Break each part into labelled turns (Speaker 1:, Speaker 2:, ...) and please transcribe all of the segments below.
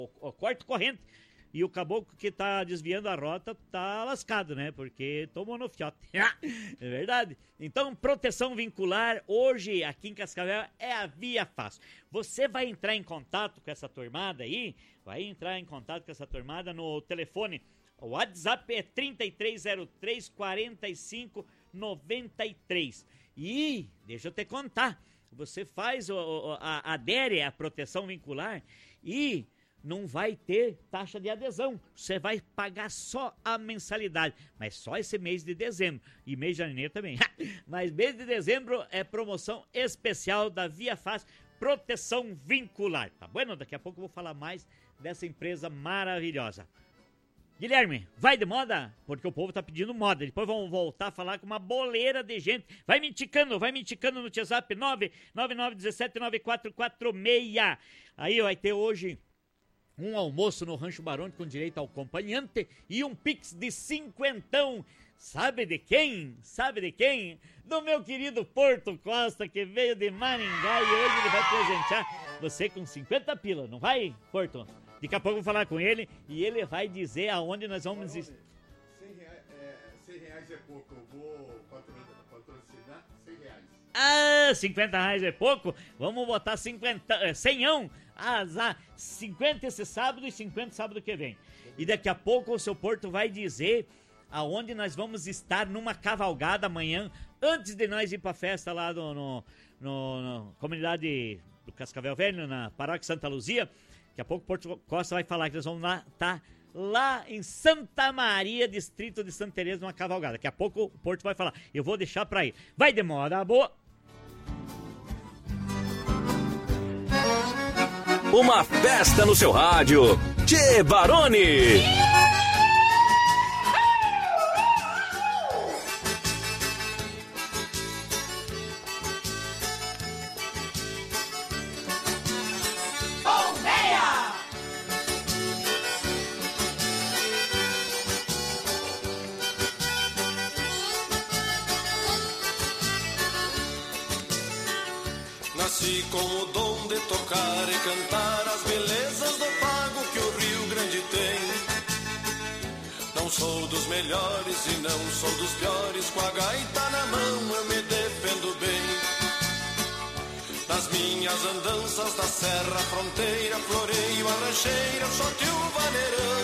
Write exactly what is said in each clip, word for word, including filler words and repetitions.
Speaker 1: o corte corrente. E o caboclo que tá desviando a rota tá lascado, né? Porque tomou no fiote. É verdade. Então, proteção vincular, hoje aqui em Cascavel é a Via Fácil. Você vai entrar em contato com essa turmada aí, vai entrar em contato com essa turmada no telefone. O WhatsApp é trinta e três zero três, quarenta e cinco, noventa e três. E, deixa eu te contar, você faz, o, o, a, adere à proteção vincular e não vai ter taxa de adesão. Você vai pagar só a mensalidade, mas só esse mês de dezembro e mês de janeiro também. Mas mês de dezembro é promoção especial da Via Fácil, proteção vincular. Tá bueno? Daqui a pouco eu vou falar mais dessa empresa maravilhosa. Guilherme, vai de moda? Porque o povo tá pedindo moda. Depois vamos voltar a falar com uma boleira de gente. Vai me indicando, vai me indicando no WhatsApp nove nove nove um sete nove quatro quatro seis. Aí vai ter hoje um almoço no Rancho Barone com direito ao acompanhante e um pix de cinquentão. Sabe de quem? Sabe de quem? Do meu querido Porto Costa, que veio de Maringá e hoje ele vai presentear você com cinquenta pila, não vai, Porto? Daqui a pouco eu vou falar com ele e ele vai dizer aonde nós vamos... cem
Speaker 2: reais, é, cem reais é pouco, eu vou patrocinar cem reais.
Speaker 1: Ah, cinquenta reais é pouco? Vamos botar cinquenta, cenhão. Azar, cinquenta esse sábado e cinquenta sábado que vem. E daqui a pouco o seu Porto vai dizer aonde nós vamos estar numa cavalgada amanhã, antes de nós ir pra festa lá no, no, no, no comunidade do Cascavel Velho, na Paróquia Santa Luzia. Daqui a pouco o Porto Costa vai falar que nós vamos lá, tá lá em Santa Maria, distrito de Santa Teresa, numa cavalgada. Daqui a pouco o Porto vai falar. Eu vou deixar pra ir. Vai de moda boa.
Speaker 3: Uma festa no seu rádio. Tchê Barone.
Speaker 4: Nasci com o dom de tocar e cantar as belezas do pago que o Rio Grande tem. Não sou dos melhores e não sou dos piores, com a gaita na mão eu me defendo bem. Nas minhas andanças da serra fronteira, floreio a rancheira, solte o vaneirão.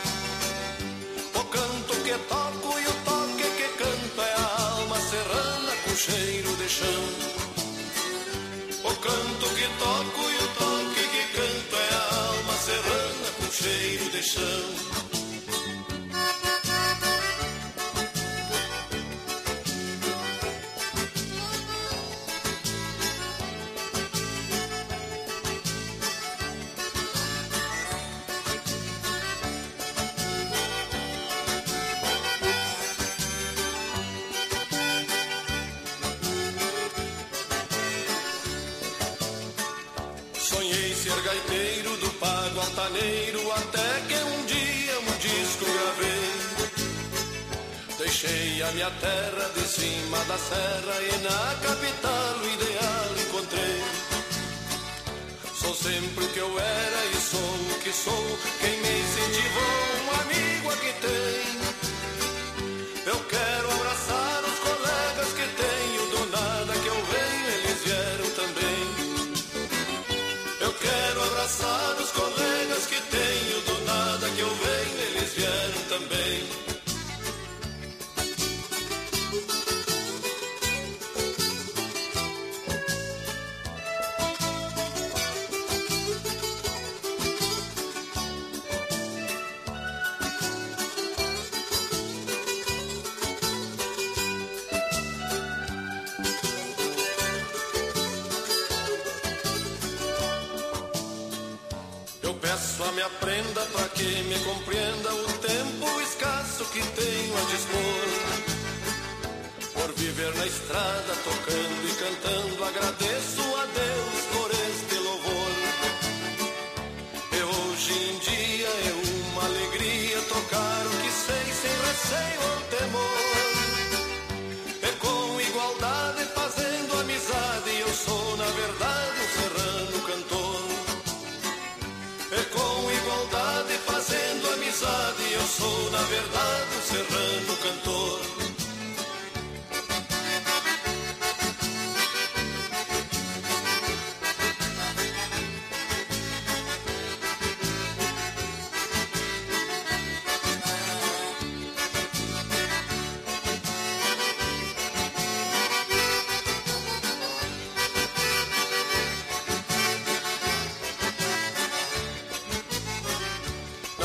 Speaker 4: O canto que toco e o toque que canto é a alma serrana com cheiro de chão. O canto que toco e o toque que canto é a alma serrana com cheiro de chão. Gaiteiro do pago altaneiro, até que um dia um disco gravei. Deixei a minha terra de cima da serra e na capital o ideal encontrei. Sou sempre o que eu era e sou o que sou, quem me incentivou, um amigo aqui tem. Eu quero abraçar os colegas que tenho, do nada que eu venho eles vieram também. Eu quero abraçar os colegas que tenho, do nada que eu venho, eles vieram também. Só me aprenda pra que me compreenda o tempo escasso que tenho a dispor. Por viver na estrada, tocando e cantando, agradeço a Deus por este louvor. E hoje em dia é uma alegria tocar o que sei sem receio ou temor. E com igualdade fazendo amizade, eu sou na verdade um serrano cantor. E com igualdade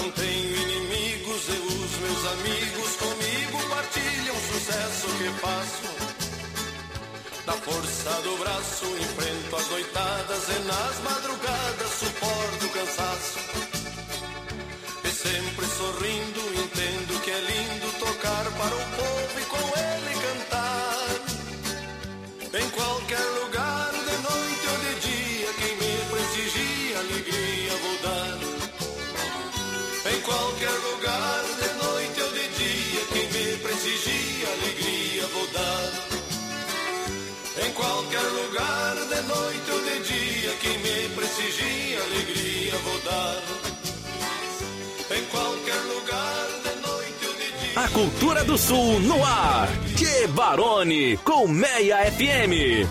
Speaker 4: Não tenho inimigos e os meus amigos comigo partilham o sucesso que faço. Da força do braço enfrento as noitadas e nas madrugadas suporto o cansaço. E sempre sorrindo entendo que é lindo tocar para o povo e com ele cantar. Em qualquer lugar, de noite ou de dia, quem me prestigia alegria vou dar. Em qualquer lugar, de noite ou de dia, quem me prestigia alegria vou dar. Em qualquer lugar, de noite ou de dia, quem me prestigia alegria vou dar. Em qualquer lugar, de noite ou de dia.
Speaker 3: A Cultura do Sul no ar. Tchê Barone com Meia F M.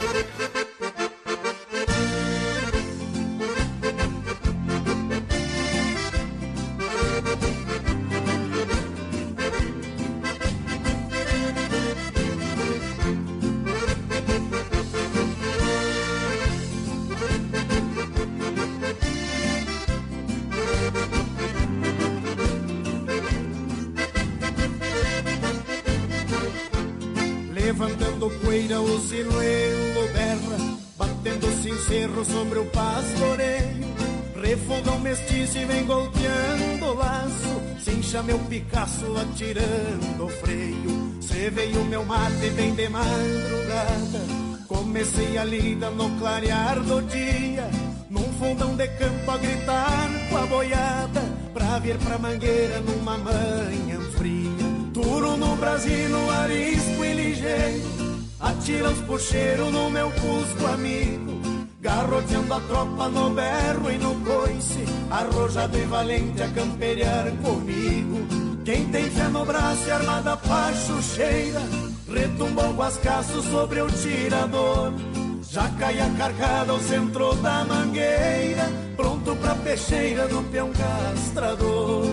Speaker 5: Levantando poeira o sinuelo berra, batendo sincero sobre o pastoreio. Refogão mestiço e vem golpeando o laço, cincha meu Picasso atirando o freio. Cê veio meu mate bem de madrugada, comecei a lida no clarear do dia. Num fundão de campo a gritar com a boiada, pra vir pra Mangueira numa manhã fria. Duro no Brasil, arisco e ligeiro, atira os puxeiros no meu cusco amigo. Garroteando a tropa no berro e no coice, arrojado e valente a camperiar comigo. Quem tem fé no braço e armada pachucheira, retumbou o guascaço sobre o tirador. Já cai a carcada ao centro da mangueira, pronto pra peixeira do peão castrador.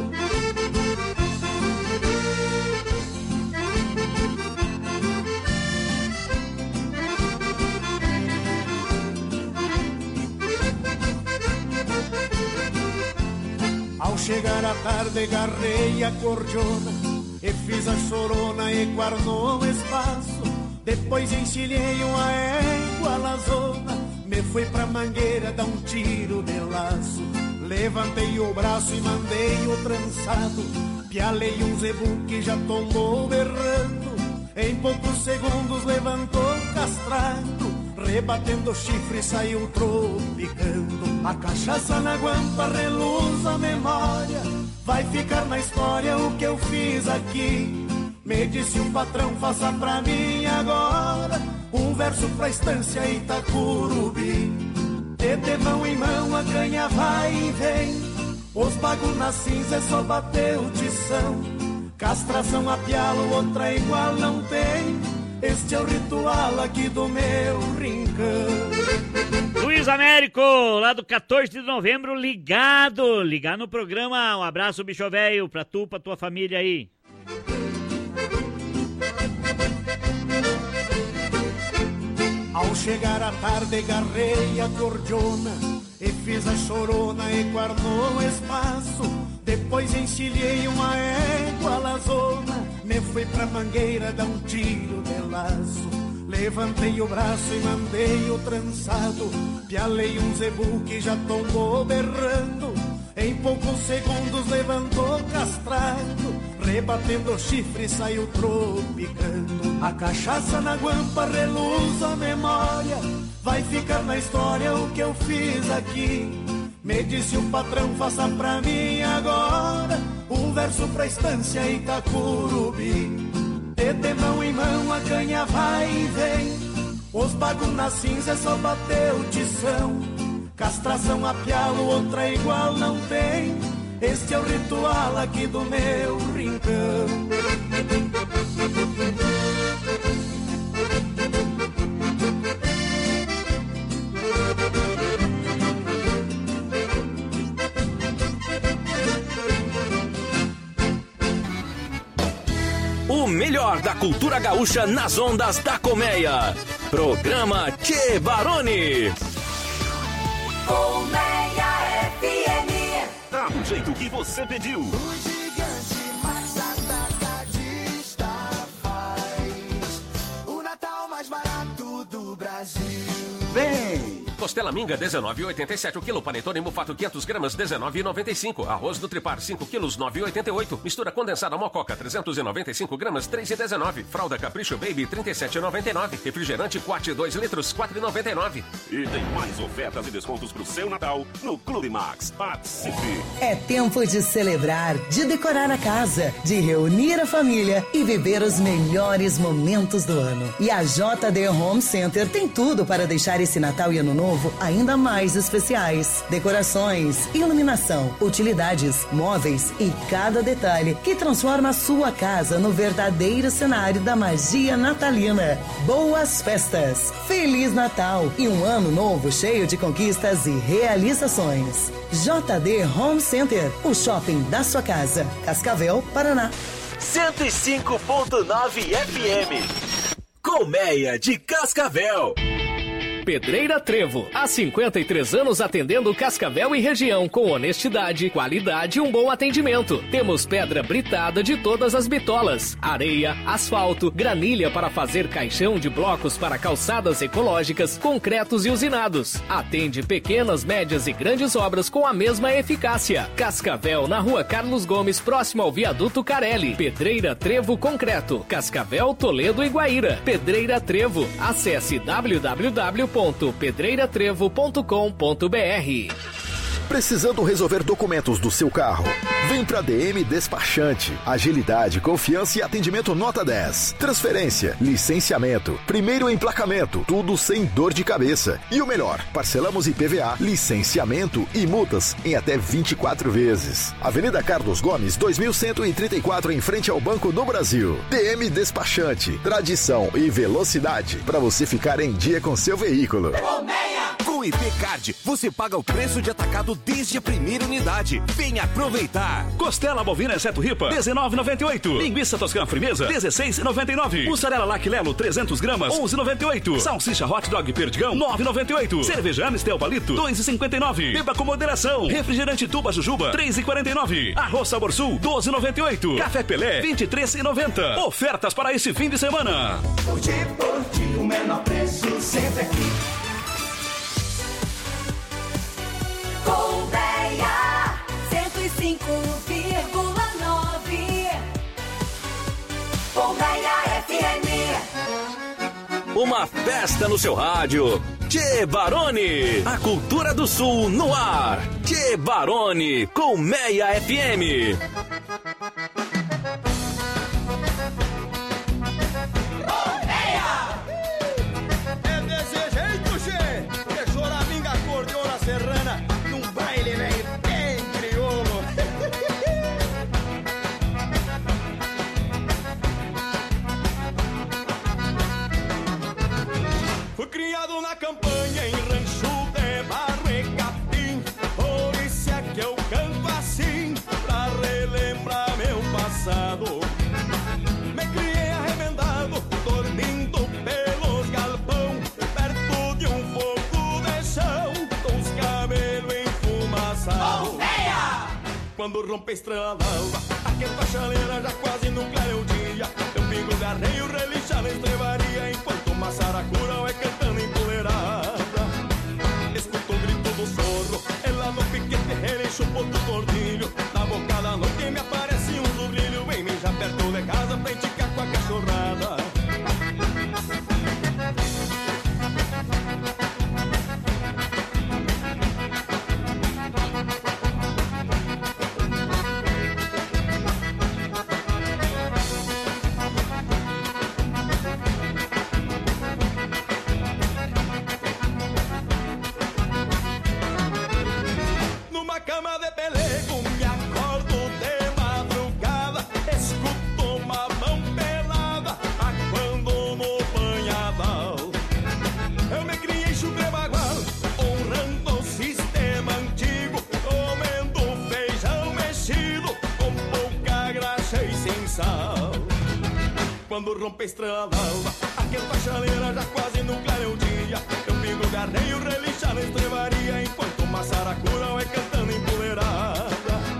Speaker 5: Ao chegar a tarde garrei a cordiona e fiz a chorona e guardou o espaço. Depois encilhei uma égua lazona, me fui pra Mangueira dar um tiro de laço. Levantei o braço e mandei o trançado, pialei um zebu que já tombou berrando. Em poucos segundos levantou castrado, rebatendo o chifre saiu tropicando. A cachaça na guampa reluz a memória, vai ficar na história o que eu fiz aqui. Me disse um patrão, faça pra mim agora um verso pra estância Itacurubi. De, de mão em mão a canha vai e vem, os bagos na cinza é só bater o tição. Castração a pialo, outra igual não tem, este é o ritual aqui do meu rincão.
Speaker 1: Luiz Américo, lá do quatorze de novembro, ligado, ligado no programa. Um abraço, bicho velho, pra tu, pra tua família aí.
Speaker 5: Ao chegar a tarde garrei a cordiona e fiz a chorona e guardou o espaço. Depois encilhei uma égua lazona, me fui pra Mangueira dar um tiro de laço. Levantei o braço e mandei o trançado, pialei um zebu que já tombou berrando. Em poucos segundos levantou castrado, rebatendo o chifre saiu tropicando. A cachaça na guampa reluz a memória, vai ficar na história o que eu fiz aqui. Me disse o patrão, faça pra mim agora um verso pra estância Itacurubi. De, de mão em mão a canha vai e vem, os bagos na cinza é só bater o tição. Castração a pialo, outra igual não tem, este é o ritual aqui do meu rincão.
Speaker 3: O melhor da cultura gaúcha nas ondas da colmeia. Programa Tchê Barone.
Speaker 6: Colmeia F M.
Speaker 2: Na
Speaker 3: do jeito que você pediu.
Speaker 6: O Gigante Mais Atacadista faz o Natal mais barato do Brasil.
Speaker 3: Vem! Costela minga dezenove e oitenta e sete o quilo, panetone mufato quinhentas gramas dezenove e noventa e cinco, arroz do Tripar cinco quilos nove e oitenta e oito, mistura condensada mococa trezentos e noventa e cinco gramas três e dezenove, fralda Capricho Baby trinta e sete e noventa e nove, refrigerante Quat dois litros quatro e noventa e nove.
Speaker 7: E tem mais ofertas e descontos pro seu Natal no Clube Max. Participe!
Speaker 8: É tempo de celebrar, de decorar a casa, de reunir a família e viver os melhores momentos do ano. E a J D Home Center tem tudo para deixar esse Natal e Ano Novo ainda mais especiais. Decorações, iluminação, utilidades, móveis e cada detalhe que transforma a sua casa no verdadeiro cenário da magia natalina. Boas festas, Feliz Natal e um ano novo cheio de conquistas e realizações. J D Home Center, o shopping da sua casa. Cascavel, Paraná.
Speaker 3: cento e cinco ponto nove F M. Colmeia de Cascavel.
Speaker 9: Pedreira Trevo, há cinquenta e três anos atendendo Cascavel e região com honestidade, qualidade e um bom atendimento. Temos pedra britada de todas as bitolas, areia, asfalto, granilha para fazer caixão de blocos para calçadas ecológicas, concretos e usinados. Atende pequenas, médias e grandes obras com a mesma eficácia. Cascavel, na Rua Carlos Gomes, próximo ao Viaduto Carelli. Pedreira Trevo Concreto, Cascavel, Toledo e Guaíra. Pedreira Trevo, acesse w w w ponto pedreira trevo ponto com ponto b r.
Speaker 10: Precisando resolver documentos do seu carro? Vem pra D M Despachante. Agilidade, confiança e atendimento nota dez. Transferência, licenciamento, primeiro emplacamento, tudo sem dor de cabeça. E o melhor, parcelamos I P V A, licenciamento e multas em até vinte e quatro vezes. Avenida Carlos Gomes, dois mil cento e trinta e quatro, em frente ao Banco do Brasil. D M Despachante, tradição e velocidade para você ficar em dia com seu veículo.
Speaker 11: Com o I P Card, você paga o preço de atacado desde a primeira unidade. Venha aproveitar.
Speaker 7: Costela bovina exceto ripa, dezenove e noventa e oito. Linguiça toscana firmeza, dezesseis e noventa e nove. Mussarela Lac Lelo, trezentas gramas, onze e noventa e oito. Salsicha Hot Dog Perdigão, nove e noventa e oito. Cerveja Amistel Palito, dois e cinquenta e nove. Beba com moderação. Refrigerante Tuba Jujuba, três e quarenta e nove. Arroz Sabor Sul, doze e noventa e oito. Café Pelé, vinte e três e noventa. Ofertas para esse fim de semana.
Speaker 6: Curti por ti, o menor preço sempre aqui. Colmeia, cento e cinco vírgula nove. Colmeia F M.
Speaker 3: Uma festa no seu rádio. Tchê Barone, a cultura do sul no ar. Tchê Barone, Colmeia F M.
Speaker 4: Criado na campanha em rancho de barro e capim, por isso é que eu canto assim, pra relembrar meu passado. Me criei arremendado, dormindo pelos galpão, perto de um fogo de chão, com os cabelos enfumaçados. Quando rompe a estrela d'alva, aquela chaleira já quase no clareio dia, eu pingo de arreio, relixa na estrevaria, enquanto uma saracura vai cantando empoleirada. Escuto o grito do sorro, ela no piquete relincha o ponto do tordilho. Na boca da noite me aparece um zurrilho, vem me já perto de casa pra enticar com a cachorrada. Quando rompe a estrela d'alva, aquela chaleira já quase no clareio dia, eu pingo de arreio, relixa na estrevaria, enquanto uma saracura vai cantando empoleirada.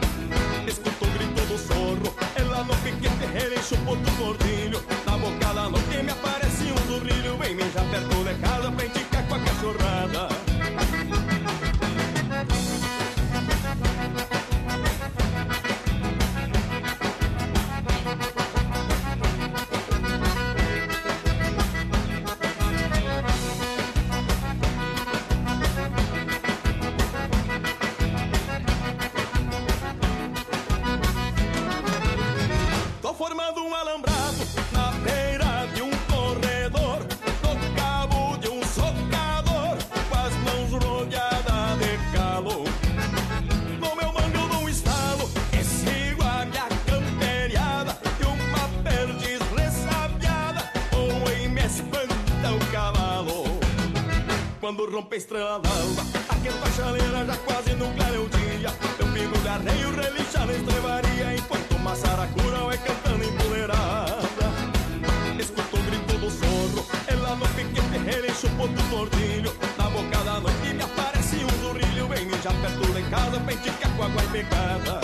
Speaker 4: Quando rompe a estrela d'alva, aquela chaleira já quase no clareio dia. Eu pingo de arreio, relincha na estrevaria, enquanto uma saracura vai cantando empoleirada. Escuto o grito do sorro, ela no piquete relincha o ponto tordilho. Na boca da noite me aparece um zurrilho, vem já perto de casa, pentica com água e pecada.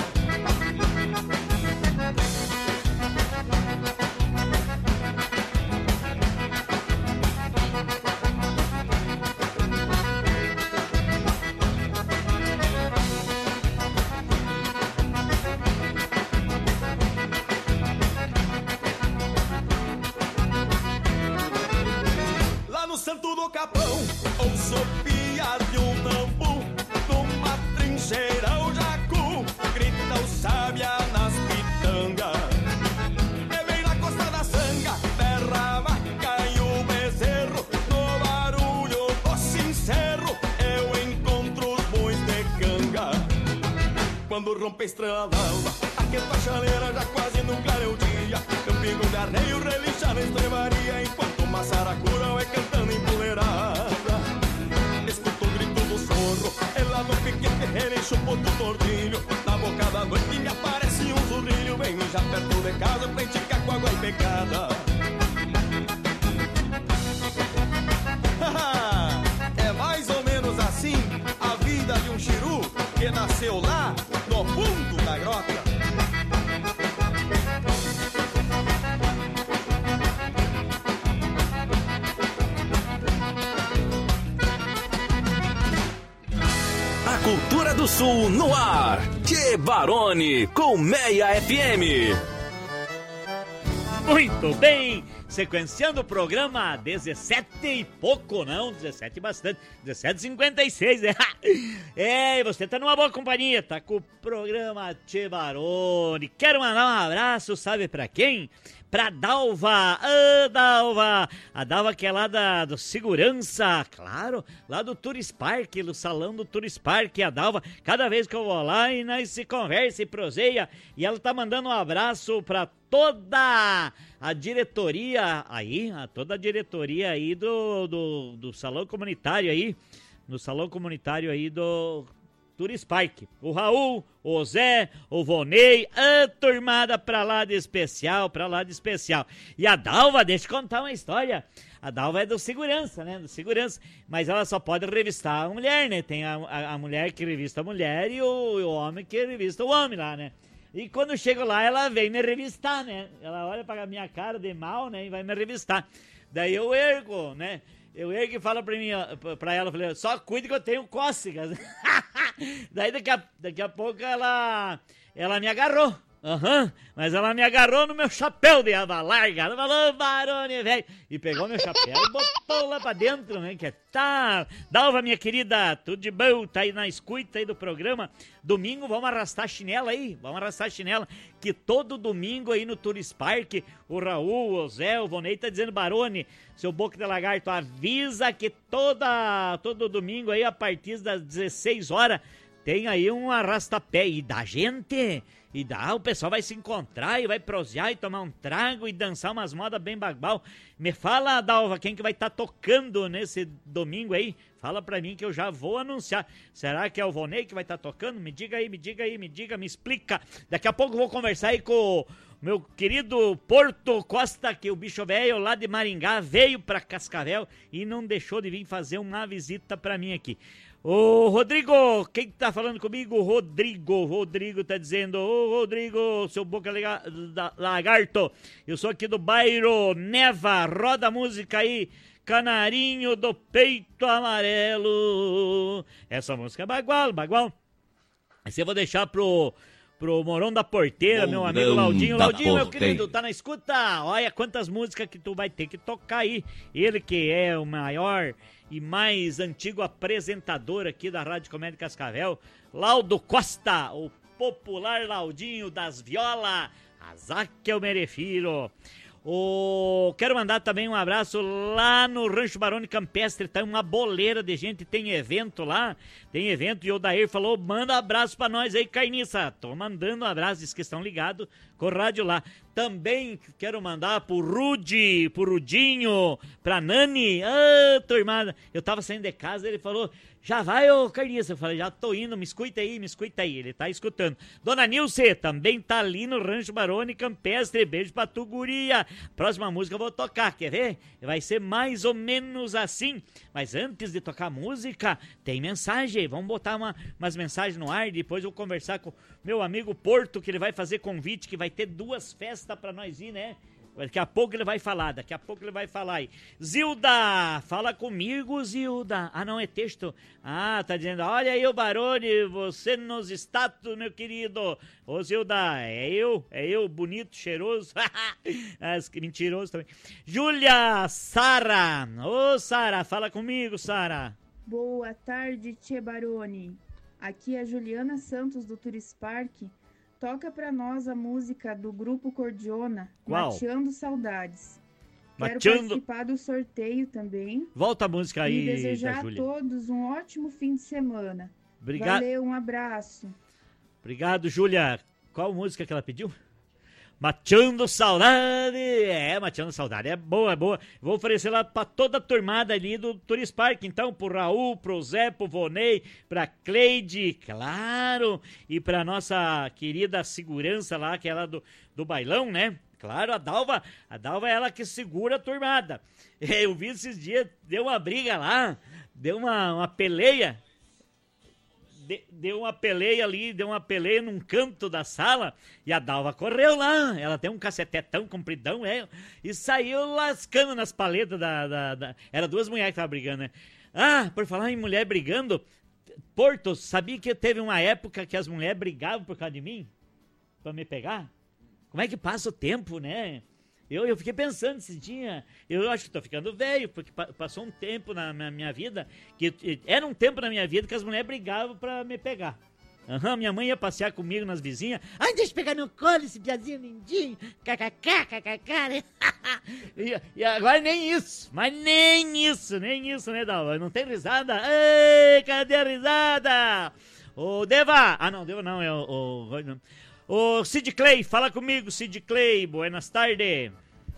Speaker 4: Santo do Capão, ou sopia de um tambu, numa trincheira o jacu, grita o sábia nas pitangas. É bem na costa da sanga, berra a vaca e o bezerro, no barulho do sincero, eu encontro os bois de canga. Quando rompe a estrela d'alva, aquela chaleira já quase no clareio dia. Eu pingo de arreio, relincha na estrevaria, enquanto uma saracura vai cantando empoleirada. Escuto o grito do sorro, ela no piquete relincha o ponto tordilho. Na boca da noite me aparece um zurrilho, vem já perto de casa, prentica com água e pecada. É mais ou menos assim a vida de um chiru que nasceu lá no fundo da grota.
Speaker 7: Cultura do Sul no ar. Tchê Barone com Meia F M.
Speaker 1: Muito bem, sequenciando o programa dezessete e pouco, não, dezessete bastante, dezessete e cinquenta e seis, é, é, você tá numa boa companhia, tá com o programa Tchê Barone. Quero mandar um abraço, sabe pra quem? Pra Dalva, ah, Dalva, a Dalva que é lá da, do Segurança, claro, lá do Tourist Park, do salão do Tourist Park, a Dalva, cada vez que eu vou lá e nós se conversa e proseia, e ela tá mandando um abraço pra toda a diretoria aí, a toda a diretoria aí do, do, do salão comunitário aí, no salão comunitário aí do Tourist Park. O Raul, o Zé, o Vonei, a turmada pra lá de especial, pra lá de especial. E a Dalva, deixa eu contar uma história. A Dalva é do segurança, né? Do segurança. Mas ela só pode revistar a mulher, né? Tem a, a, a mulher que revista a mulher e o, o homem que revista o homem lá, né? E quando eu chego lá, ela vem me revistar, né? Ela olha pra minha cara de mal, né? E vai me revistar. Daí eu ergo, né? Eu ergo e falo pra, mim, pra ela, falei, só cuide que eu tenho cócegas. Daí daqui a, daqui a pouco ela, ela me agarrou. Aham, uhum, mas ela me agarrou no meu chapéu de aba larga. Ela falou, Barone, velho. E pegou meu chapéu e botou lá pra dentro, né? Que tá. Dalva, minha querida, tudo de bom? Tá aí na escuta aí do programa. Domingo vamos arrastar a chinela aí. Vamos arrastar a chinela. Que todo domingo aí no Tourist Park, o Raul, o Zé, o Vonei tá dizendo, Barone, seu boca de lagarto, avisa que toda, todo domingo aí, a partir das dezesseis horas, tem aí um arrastapé. E da gente... E dá, o pessoal vai se encontrar e vai prosear e tomar um trago e dançar umas modas bem bagbal. Me fala, Dalva, quem que vai estar tá tocando nesse domingo aí? Fala pra mim que eu já vou anunciar. Será que é o Vonei que vai estar tá tocando? Me diga aí, me diga aí, me diga, me explica. Daqui a pouco eu vou conversar aí com o meu querido Porto Costa, que o bicho velho lá de Maringá veio pra Cascavel e não deixou de vir fazer uma visita pra mim aqui. Ô, Rodrigo, quem tá falando comigo? Rodrigo, Rodrigo tá dizendo, ô, Rodrigo, seu boca lega, da, lagarto, eu sou aqui do bairro Neva, roda a música aí, Canarinho do Peito Amarelo. Essa música é bagual, bagual. Esse eu vou deixar pro... Pro Morão da Porteira, Morão meu amigo Laudinho. Laudinho, meu querido, tá na escuta? Olha quantas músicas que tu vai ter que tocar aí. Ele que é o maior e mais antigo apresentador aqui da Rádio Comédia Cascavel, Laudo Costa, o popular Laudinho das violas. Azar que eu me refiro. Oh, quero mandar também um abraço lá no Rancho Barone Campestre, tá uma boleira de gente, tem evento lá, tem evento e o Odair falou, manda abraço pra nós aí, Carniça. Tô mandando um abraço, diz que estão ligados com o rádio lá. Também quero mandar pro Rudy, pro Rudinho, pra Nani. Ah, turmada. Eu tava saindo de casa, ele falou, já vai, ô Carniça. Eu falei, já tô indo, me escuta aí, me escuta aí. Ele tá escutando. Dona Nilce também tá ali no Rancho Barone Campestre. Beijo pra tu, guria. Próxima música eu vou tocar, quer ver? Vai ser mais ou menos assim. Mas antes de tocar música, tem mensagem. Vamos botar uma, umas mensagens no ar. Depois eu vou conversar com meu amigo Porto, que ele vai fazer convite, que vai ter duas festas pra nós ir, né? Daqui a pouco ele vai falar, daqui a pouco ele vai falar aí. Zilda, fala comigo, Zilda. Ah, não, é texto. Ah, tá dizendo, olha aí o Barone, você nos status, meu querido. Ô, Zilda, é eu, é eu, bonito, cheiroso. Mentiroso também. Júlia, Sara. Ô, Sara, fala comigo, Sara.
Speaker 12: Boa tarde, Tchê Barone. Aqui é a Juliana Santos, do Turis Park. Toca pra nós a música do Grupo Cordiona,
Speaker 1: Qual?
Speaker 12: Mateando Saudades. Quero
Speaker 1: Mateando...
Speaker 12: participar do sorteio também.
Speaker 1: Volta a música aí,
Speaker 12: e desejar
Speaker 1: da
Speaker 12: a
Speaker 1: Júlia.
Speaker 12: todos um ótimo fim de semana.
Speaker 1: Obrigado.
Speaker 12: Valeu, um abraço.
Speaker 1: Obrigado, Júlia. Qual música que ela pediu? Mateando Saudade. É, Mateando Saudade. É boa, é boa. Vou oferecer lá pra toda a turmada ali do Turis Park, então, pro Raul, pro Zé, pro Vonei, pra Cleide, claro, e pra nossa querida segurança lá, que é lá do, do bailão, né? Claro, a Dalva, a Dalva é ela que segura a turmada. Eu vi esses dias, deu uma briga lá, deu uma, uma peleia. De, deu uma peleia ali, deu uma peleia num canto da sala e a Dalva correu lá. Ela tem um cacetetão compridão, é, e saiu lascando nas paletas da, da, da... Era duas mulheres que estavam brigando, né? Ah, por falar em mulher brigando, Porto, sabia que teve uma época que as mulheres brigavam por causa de mim? Pra me pegar? Como é que passa o tempo, né? Eu, eu fiquei pensando esse dia, eu acho que tô ficando velho, porque pa- passou um tempo na, na minha vida, que era um tempo na minha vida que as mulheres brigavam pra me pegar. Aham, uhum, minha mãe ia passear comigo nas vizinhas, ai, deixa eu pegar no colo esse piazinho lindinho, kkk, kkk, né? e, e agora nem isso, mas nem isso, nem isso, né, Dalva? Não tem risada? Ei, cadê a risada? Ô, Deva, ah não, Deva não, é o... o Ô, Sid Clay, fala comigo, Sid Clay. Buenas tardes.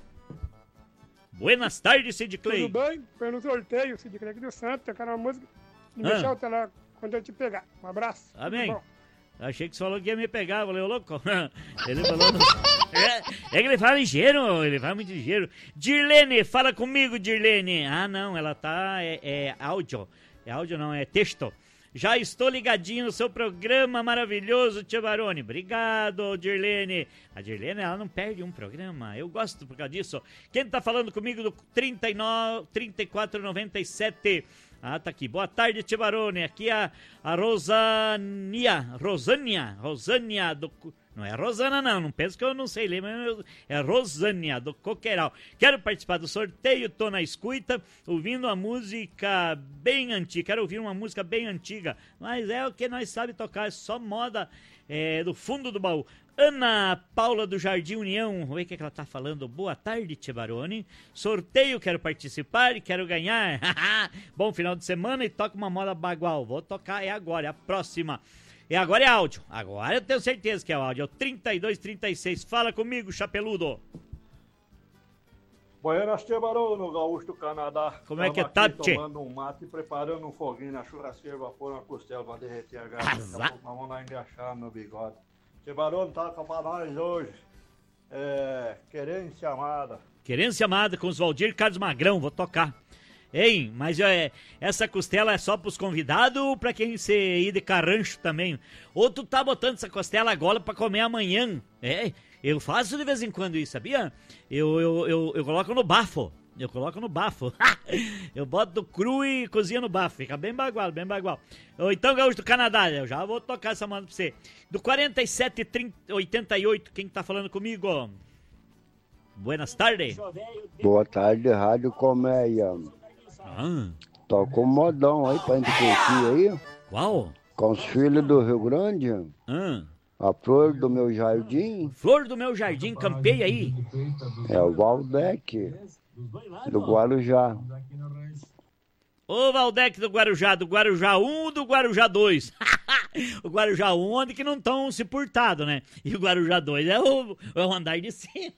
Speaker 1: Buenas tardes, Sid Clay.
Speaker 13: Tudo bem? Foi no sorteio, Sid Clay aqui do Santo, tocaram uma música. E
Speaker 1: Ah.
Speaker 13: deixar o lá quando eu te pegar. Um abraço.
Speaker 1: Amém.
Speaker 13: Tudo bom.
Speaker 1: Achei que você falou que ia me pegar, eu falei, ô louco. Ele falou... No... É, é que ele fala ligeiro, ele fala muito ligeiro. Dirlene, fala comigo, Dirlene. Ah, não, ela tá... É, é áudio. É áudio não, é texto. Já estou ligadinho no seu programa maravilhoso, Tia Barone. Obrigado, Dirlene. A Dirlene, ela não perde um programa. Eu gosto por causa disso. Quem tá falando comigo do trinta e nove, trinta e quatro, noventa e sete? Ah, tá aqui. Boa tarde, Tia Barone. Aqui a, a Rosania. Rosânia. Rosânia do... Não é Rosana, não. Não penso que eu não sei ler, mas eu... é Rosânia do Coqueiral. Quero participar do sorteio, tô na escuta, ouvindo uma música bem antiga. Quero ouvir uma música bem antiga, mas é o que nós sabemos tocar, é só moda é, do fundo do baú. Ana Paula do Jardim União, vamos ver o que, é que ela tá falando. Boa tarde, Tia Barone. Sorteio, quero participar e quero ganhar. Bom final de semana e toca uma moda bagual. Vou tocar, é agora, é a próxima. E agora é áudio. Agora eu tenho certeza que é o áudio. É o trinta e dois, trinta e seis. Fala comigo, chapeludo.
Speaker 14: Buenas, Tia Barone, no Gaúcho do Canadá.
Speaker 1: Como é que tá, Tchê?
Speaker 14: Tomando um mate e preparando um foguinho na churrasqueira, vapor na costela pra derreter a gás.
Speaker 1: Azar.
Speaker 14: Daqui a pouco nós vamos lá engraxar no bigode. Tia Barone, toca pra nós hoje. É... Querência Amada.
Speaker 1: Querência Amada com os Valdir Carlos Magrão. Vou tocar. Ei, mas é, essa costela é só pros convidados ou pra quem se ir de carrancho também? Ou tu tá botando essa costela agora pra comer amanhã? É, eu faço de vez em quando isso, sabia? Eu, eu, eu, eu coloco no bafo. Eu coloco no bafo. Eu boto cru e cozinho no bafo. Fica bem bagual, bem bagual. Ou então, Gaúcho do Canadá, eu já vou tocar essa manda pra você. Do quarenta e sete, trinta, oitenta e oito, quem tá falando comigo? Buenas tardes.
Speaker 15: Boa tarde, Rádio Colmeia.
Speaker 1: Ah.
Speaker 15: Toca um modão aí pra gente curtir aí.
Speaker 1: Qual?
Speaker 15: Com os filhos do Rio Grande.
Speaker 1: Ah.
Speaker 15: A flor do meu jardim.
Speaker 1: Flor do meu jardim, campei aí.
Speaker 15: É o Valdec, do Guarujá.
Speaker 1: Ô, Valdec do Guarujá, do Guarujá um ou do Guarujá dois? O Guarujá um, onde que não estão se portado, né? E o Guarujá dois é o, é o andar de cima.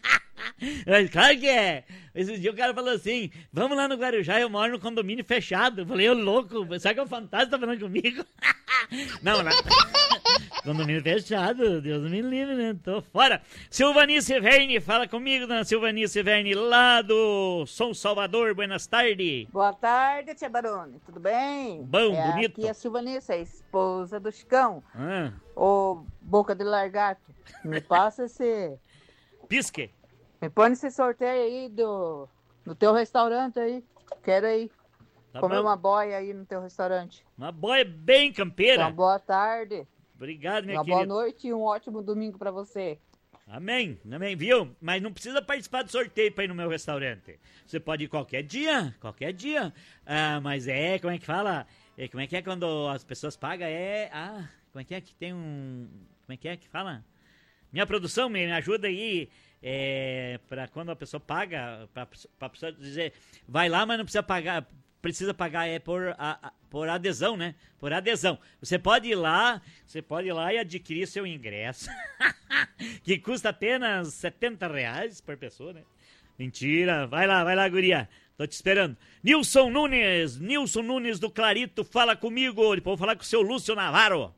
Speaker 1: Mas claro que é. Esse dia o cara falou assim, vamos lá no Guarujá, eu moro no condomínio fechado. Eu falei, ô louco, será que é o fantasma tá falando comigo? Não, lá. Condomínio fechado, Deus me livre, né? Tô fora. Silvanice Verne, fala comigo, dona Silvanice Verne, lá do São Salvador, buenas tardes.
Speaker 16: Boa tarde, tia Barone, tudo bem?
Speaker 1: Bom,
Speaker 16: é,
Speaker 1: bonito.
Speaker 16: Aqui é a Silvanice, a esposa do Chicão.
Speaker 1: Ah.
Speaker 16: Ô, boca de largato, me passa esse...
Speaker 1: Pisque.
Speaker 16: Me põe esse sorteio aí do, do teu restaurante aí, quero aí. Tá comer bom. Uma boia aí no teu restaurante.
Speaker 1: Uma boia bem campeira.
Speaker 16: Então, boa tarde.
Speaker 1: Obrigado, minha
Speaker 16: uma
Speaker 1: querida.
Speaker 16: Uma boa noite e um ótimo domingo pra você.
Speaker 1: Amém, amém, viu? Mas não precisa participar do sorteio pra ir no meu restaurante. Você pode ir qualquer dia, qualquer dia. Ah, mas é, como é que fala? É, como é que é quando as pessoas pagam? É, ah, como é que é que tem um... Como é que é que fala? Minha produção me, me ajuda aí... É, para quando a pessoa paga, para a pessoa dizer, vai lá, mas não precisa pagar, precisa pagar é por, a, a, por adesão, né? Por adesão. Você pode ir lá, você pode ir lá e adquirir seu ingresso, que custa apenas setenta reais por pessoa, né? Mentira, vai lá, vai lá, guria. Tô te esperando. Nilson Nunes, Nilson Nunes do Clarito, fala comigo, depois vou falar com o seu Lúcio Navarro.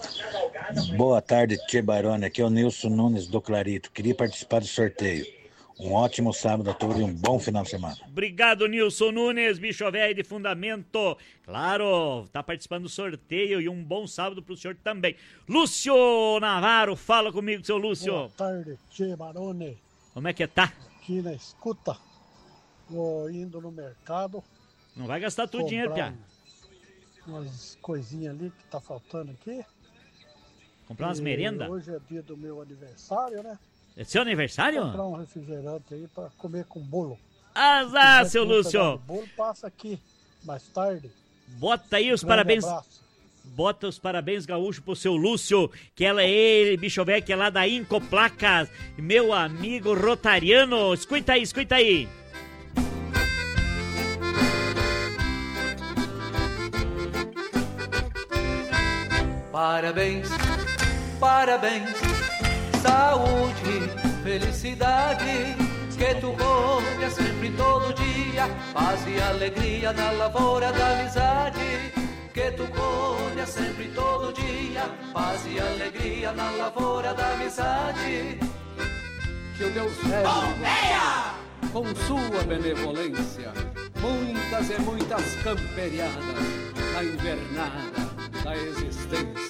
Speaker 17: Boa tarde, Tchê Barone. Aqui é o Nilson Nunes do Clarito. Queria participar do sorteio. Um ótimo sábado a todos e um bom final de semana.
Speaker 1: Obrigado, Nilson Nunes, bicho velho de fundamento. Claro, tá participando do sorteio e um bom sábado pro senhor também. Lúcio Navarro, fala comigo, seu Lúcio.
Speaker 18: Boa tarde, Tchê Barone.
Speaker 1: Como é que tá?
Speaker 18: Aqui na escuta. Vou indo no mercado.
Speaker 1: Não vai gastar tudo dinheiro, Pia.
Speaker 18: Umas coisinhas ali que tá faltando aqui.
Speaker 1: Comprar umas merendas?
Speaker 18: Hoje é dia do meu aniversário, né?
Speaker 1: É seu aniversário?
Speaker 18: Vou comprar um refrigerante aí pra comer com bolo.
Speaker 1: Azar, seu Lúcio!
Speaker 18: O bolo passa aqui mais tarde.
Speaker 1: Bota aí os
Speaker 18: um
Speaker 1: parabéns.
Speaker 18: Abraço.
Speaker 1: Bota os parabéns gaúchos pro seu Lúcio, que ela é ele, bicho velho, que é lá da Incoplacas, meu amigo rotariano. Escuta aí, escuta aí.
Speaker 19: Parabéns, parabéns, saúde, felicidade, que tu colha sempre todo dia, paz e alegria na lavoura da amizade, que tu colha sempre todo dia, paz e alegria na lavoura da amizade.
Speaker 20: Que o Deus velho, com sua benevolência, muitas e muitas camperiadas na invernada da existência.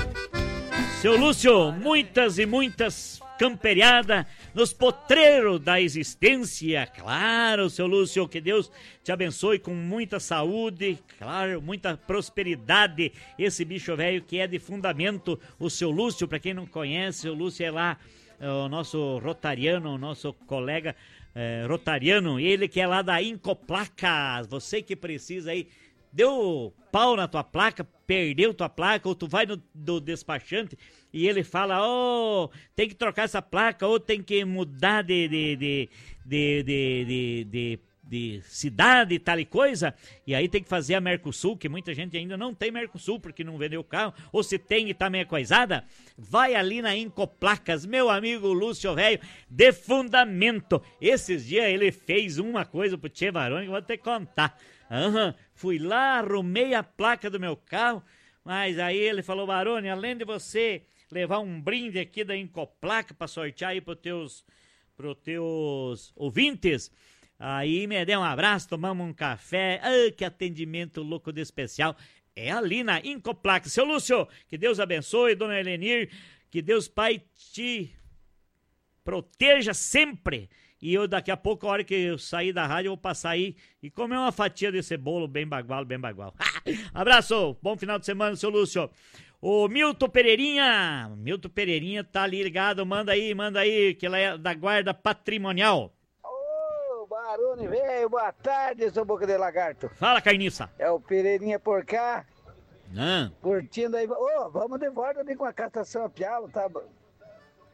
Speaker 1: Seu Lúcio, muitas e muitas camperiadas nos potreiros da existência. Claro, seu Lúcio, que Deus te abençoe com muita saúde, claro, muita prosperidade. Esse bicho velho que é de fundamento, o seu Lúcio, para quem não conhece, o Lúcio é lá, é o nosso rotariano, o nosso colega é, rotariano, ele que é lá da Incoplacas. Você que precisa aí, deu pau na tua placa, perdeu tua placa, ou tu vai no do despachante e ele fala, oh, tem que trocar essa placa, ou tem que mudar de, de, de, de, de, de, de, de cidade e tal e coisa, e aí tem que fazer a Mercosul, que muita gente ainda não tem Mercosul porque não vendeu o carro, ou se tem e tá meio coisada, vai ali na Incoplacas, meu amigo Lúcio velho, de fundamento. Esses dias ele fez uma coisa pro Tchê Barone que eu vou te contar. Uhum. Fui lá, arrumei a placa do meu carro, mas aí ele falou, Barone, além de você levar um brinde aqui da Incoplaca para sortear aí pros teus, pros teus ouvintes, aí me deu um abraço, tomamos um café, ah, que atendimento louco de especial, é ali na Incoplaca. Seu Lúcio, que Deus abençoe, dona Helenir, que Deus Pai te proteja sempre. E eu daqui a pouco, a hora que eu sair da rádio, eu vou passar aí e comer uma fatia desse bolo bem bagual, bem bagual. Abraço, bom final de semana, seu Lúcio. O Milton Pereirinha, Milton Pereirinha tá ali ligado, manda aí, manda aí, que ela é da guarda patrimonial.
Speaker 21: Ô, Barone velho, boa tarde, seu boca de lagarto.
Speaker 1: Fala, carniça.
Speaker 21: É o Pereirinha por cá.
Speaker 1: Ah.
Speaker 21: Curtindo aí. Ô, vamos de volta ali com a castração a pialo, tá?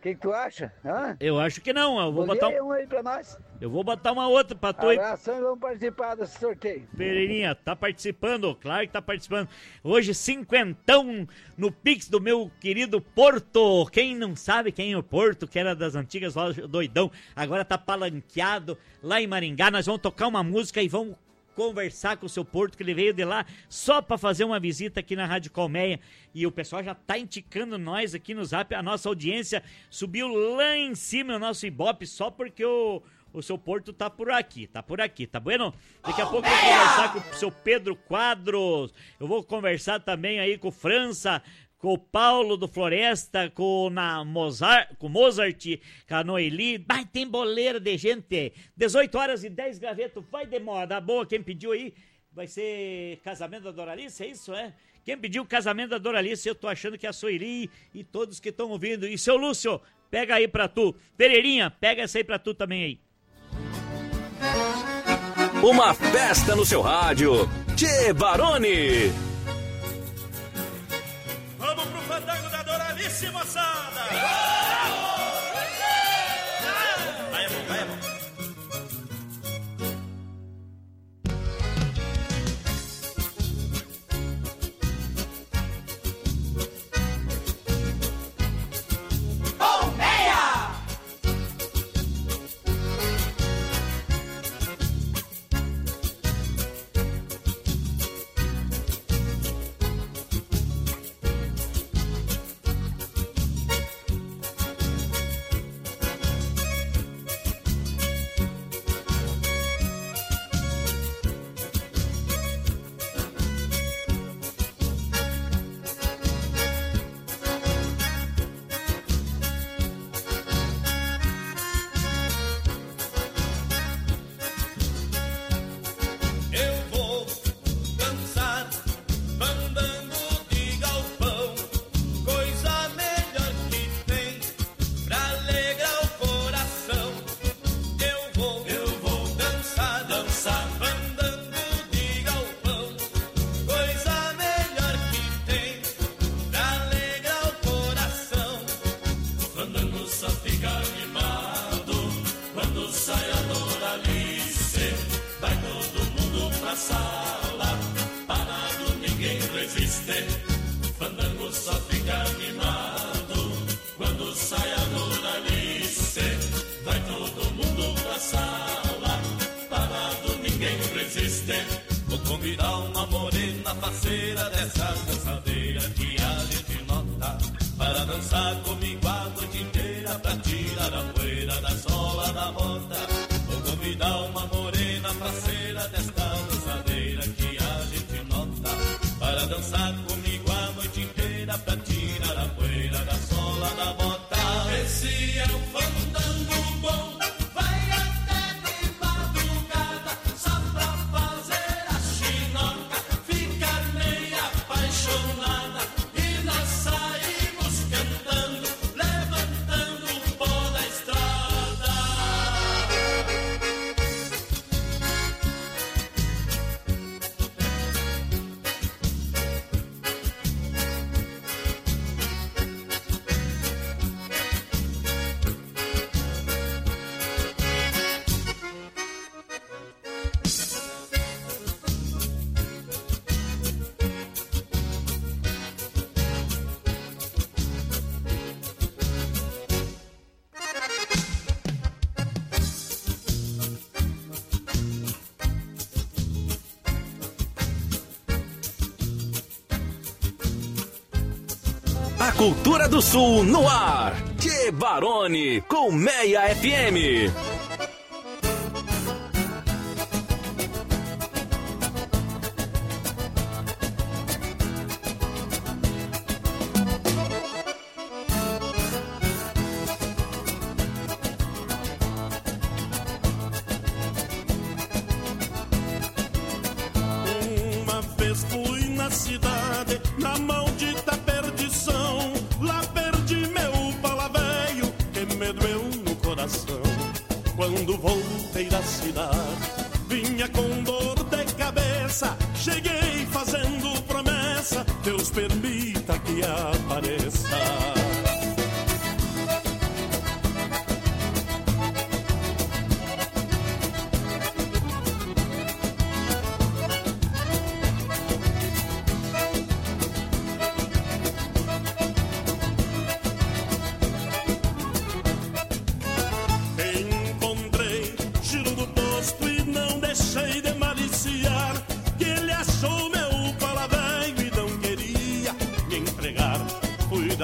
Speaker 21: que, que tu acha? Hã?
Speaker 1: Eu acho que não, eu vou botar
Speaker 21: um... um aí pra nós.
Speaker 1: Eu vou botar uma outra pra tu.
Speaker 21: Abração e vamos participar desse sorteio.
Speaker 1: Pereirinha, tá participando, claro que tá participando. Hoje, cinquentão no Pix do meu querido Porto. Quem não sabe quem é o Porto, que era das antigas lojas Doidão, agora tá palanqueado lá em Maringá. Nós vamos tocar uma música e vamos conversar com o seu Porto, que ele veio de lá só pra fazer uma visita aqui na Rádio Colmeia. E o pessoal já tá indicando nós aqui no Zap. A nossa audiência subiu lá em cima, o nosso Ibope, só porque o... O seu Porto tá por aqui, tá por aqui, tá bueno? Daqui a pouco eu vou conversar com o seu Pedro Quadros. Eu vou conversar também aí com o França, com o Paulo do Floresta, com na Mozart, com Mozart, com a Noeli. Vai, tem boleira de gente. dezoito horas e dez gravetos, vai de moda boa. Quem pediu aí vai ser casamento da Doralice, é isso, é? Quem pediu o casamento da Doralice, eu tô achando que é a Soiri e todos que estão ouvindo. E seu Lúcio, pega aí pra tu. Pereirinha, pega essa aí pra tu também aí.
Speaker 7: Uma festa no seu rádio. Tchê Barone.
Speaker 6: Vamos pro fandango da Doralice, moçada! Vai, é bom, vai, é bom.
Speaker 7: A Cultura do Sul no ar. Tchê Barone com Meia F M.
Speaker 6: Uma vez fui na cidade, na maldita perdição. Lá perdi meu pala velho, que me doeu no coração. Quando voltei da cidade, vinha com dor de cabeça. Cheguei fazendo promessa, Deus permita que apareça.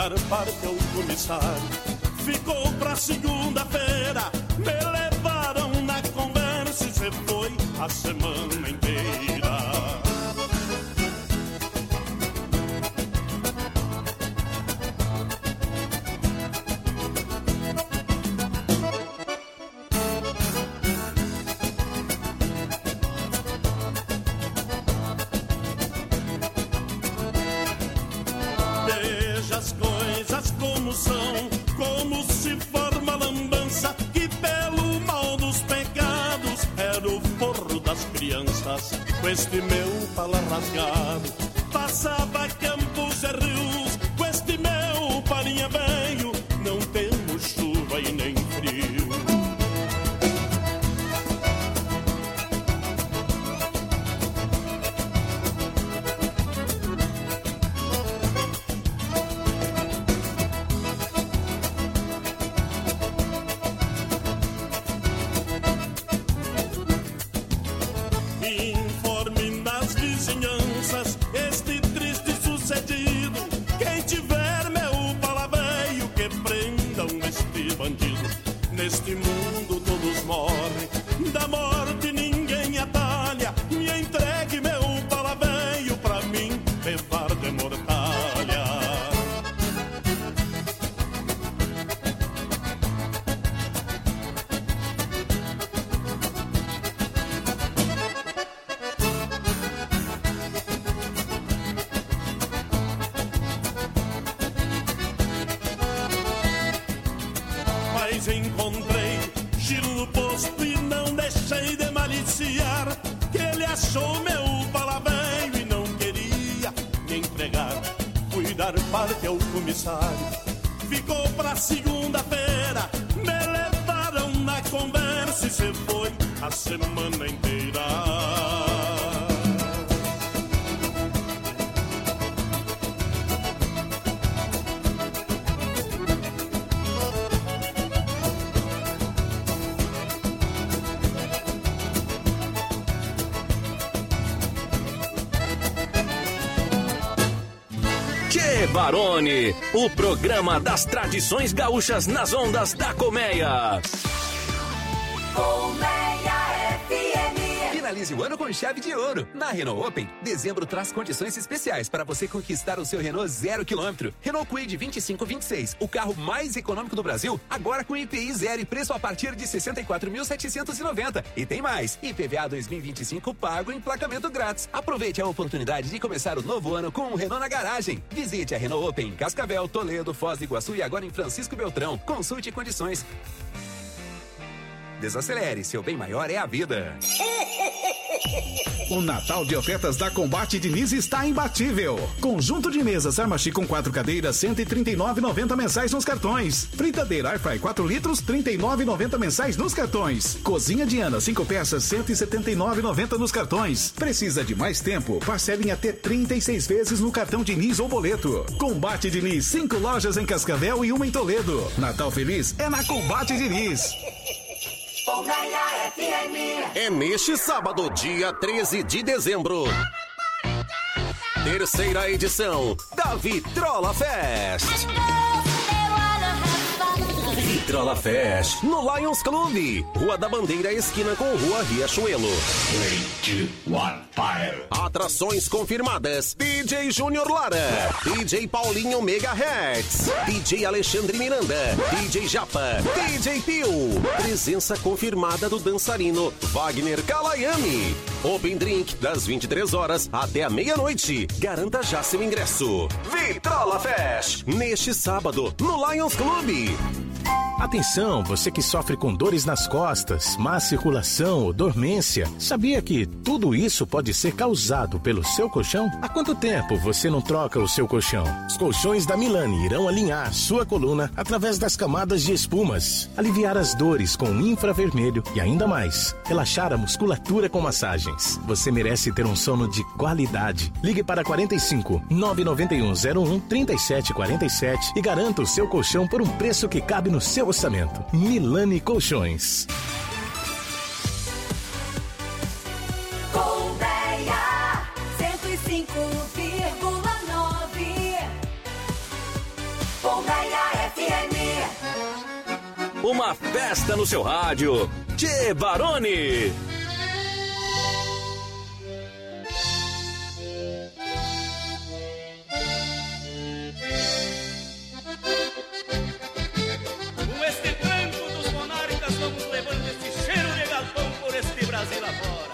Speaker 6: dar parte ao comissário. Ficou pra segunda-feira, me levaram na conversa e se foi a semana inteira. Veja as coisas como são, como se forma a lambança, que pelo mal dos pecados era o forro das crianças. Com este meu pala rasgado, passava campos e rios, com este meu palinha velho, não temos chuva e nem frio. Informe nas vizinhanças este triste sucedido. Quem tiver meu pala velho, que prendam este bandido. Neste mundo todos morrem, da morte ninguém atalha. Me entregue meu pala velho pra mim levar de mortalha. Mas encontrei giro no posto e não deixei de maliciar, que ele achou meu pala velho e não queria me entregar. Fui dar parte ao comissário, ficou pra segunda-feira, me levaram na conversa e se foi a semana inteira.
Speaker 7: Tchê Barone, o programa das tradições gaúchas nas ondas da colmeia.
Speaker 5: Colmeia F M.
Speaker 11: Finalize o ano com chave de ouro. Na Renault Open, dezembro traz condições especiais para você conquistar o seu Renault zero quilômetro. Renault Kwid vinte e cinco vinte e seis, o carro mais econômico do Brasil, agora com I P I zero e preço a partir de sessenta e quatro mil setecentos e noventa. E tem mais, I P V A dois mil e vinte e cinco pago e emplacamento grátis. Aproveite a oportunidade de começar o novo ano com o Renault na garagem. Visite a Renault Open em Cascavel, Toledo, Foz do Iguaçu e agora em Francisco Beltrão. Consulte condições. Desacelere, seu bem maior é a vida.
Speaker 22: O Natal de ofertas da Combate Diniz está imbatível. Conjunto de mesas Armachi com quatro cadeiras, cento e trinta e nove reais e noventa centavos mensais nos cartões. Fritadeira Airfry quatro litros, trinta e nove reais e noventa centavos mensais nos cartões. Cozinha Diana cinco peças, cento e setenta e nove reais e noventa centavos nos cartões. Precisa de mais tempo? Parcele em até trinta e seis vezes no cartão Diniz ou boleto. Combate Diniz, cinco lojas em Cascavel e uma em Toledo. Natal feliz é na Combate Diniz.
Speaker 5: Colmeia F M.
Speaker 3: É neste sábado, dia treze de dezembro. Terceira edição da Vitrola Fest. Vitrola Fest no Lions Club, Rua da Bandeira, esquina com Rua Riachuelo. três, dois, um, fire. Atrações confirmadas: D J Júnior Lara, D J Paulinho Megahertz, D J Alexandre Miranda, D J Japa, D J Pio. Presença confirmada do dançarino Wagner Kalayami. Open Drink das vinte e três horas até a meia-noite. Garanta já seu ingresso. Vitrola Fest neste sábado no Lions Club.
Speaker 23: Atenção, você que sofre com dores nas costas, má circulação ou dormência. Sabia que tudo isso pode ser causado pelo seu colchão? Há quanto tempo você não troca o seu colchão? Os colchões da Milani irão alinhar sua coluna através das camadas de espumas, aliviar as dores com infravermelho e ainda mais, relaxar a musculatura com massagens. Você merece ter um sono de qualidade. Ligue para quarenta e cinco, nove nove um zero um, três sete quatro sete e garanta o seu colchão por um preço que cabe no seu orçamento. Milani Colchões.
Speaker 5: Colmeia cento e cinco vírgula nove.
Speaker 7: uma festa no seu rádio. Tchê Barone.
Speaker 2: Com este tranco dos monarcas vamos levando esse cheiro de galpão por este Brasil afora.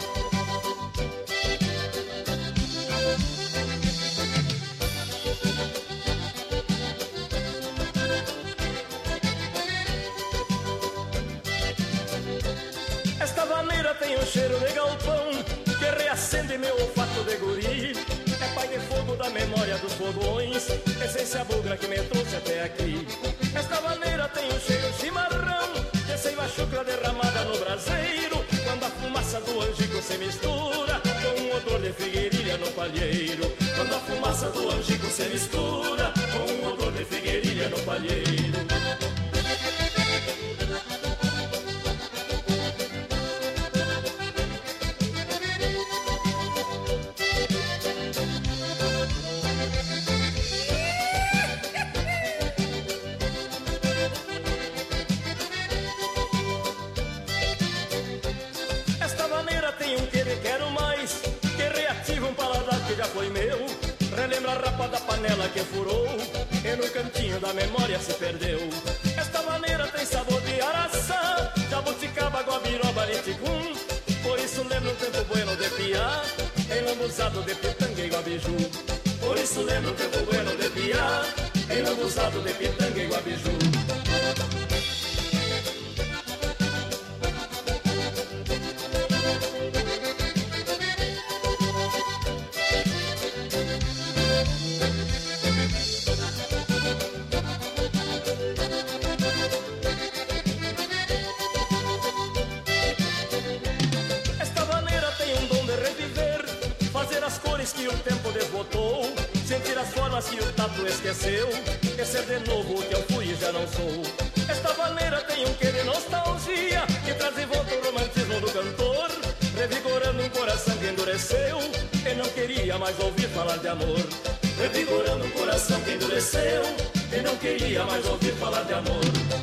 Speaker 2: Esta vaneira tem um cheiro de galpão que reacende meu olfato de guri. É pai de fogo da memória dos fogões, essência bugra que me trouxe até aqui. Esta vaneira tem um cheiro chimarrão, de seiva chucra derramada no braseiro, quando a fumaça do angico se mistura com um odor de figueirilha no palheiro. Quando a fumaça do angico se mistura com um odor de figueirilha no palheiro. Foi meu, relembra a rapa da panela que furou e no cantinho da memória se perdeu. Esta maneira tem sabor de araçá, jabuticaba, guabiroba, liticum. Por isso lembra um tempo bueno de piá, enlambuzado de pitanga e guabiju. Por isso lembra um tempo bueno de piá, enlambuzado de pitanga e guabiju. Que o tempo desbotou, sentir as formas que o tato esqueceu, e ser de novo o que eu fui e já não sou. Esta maneira tem um quê de nostalgia, que traz de volta o romantismo do cantor, revigorando um coração que endureceu e não queria mais ouvir falar de amor. Revigorando um coração que endureceu e não queria mais ouvir falar de amor.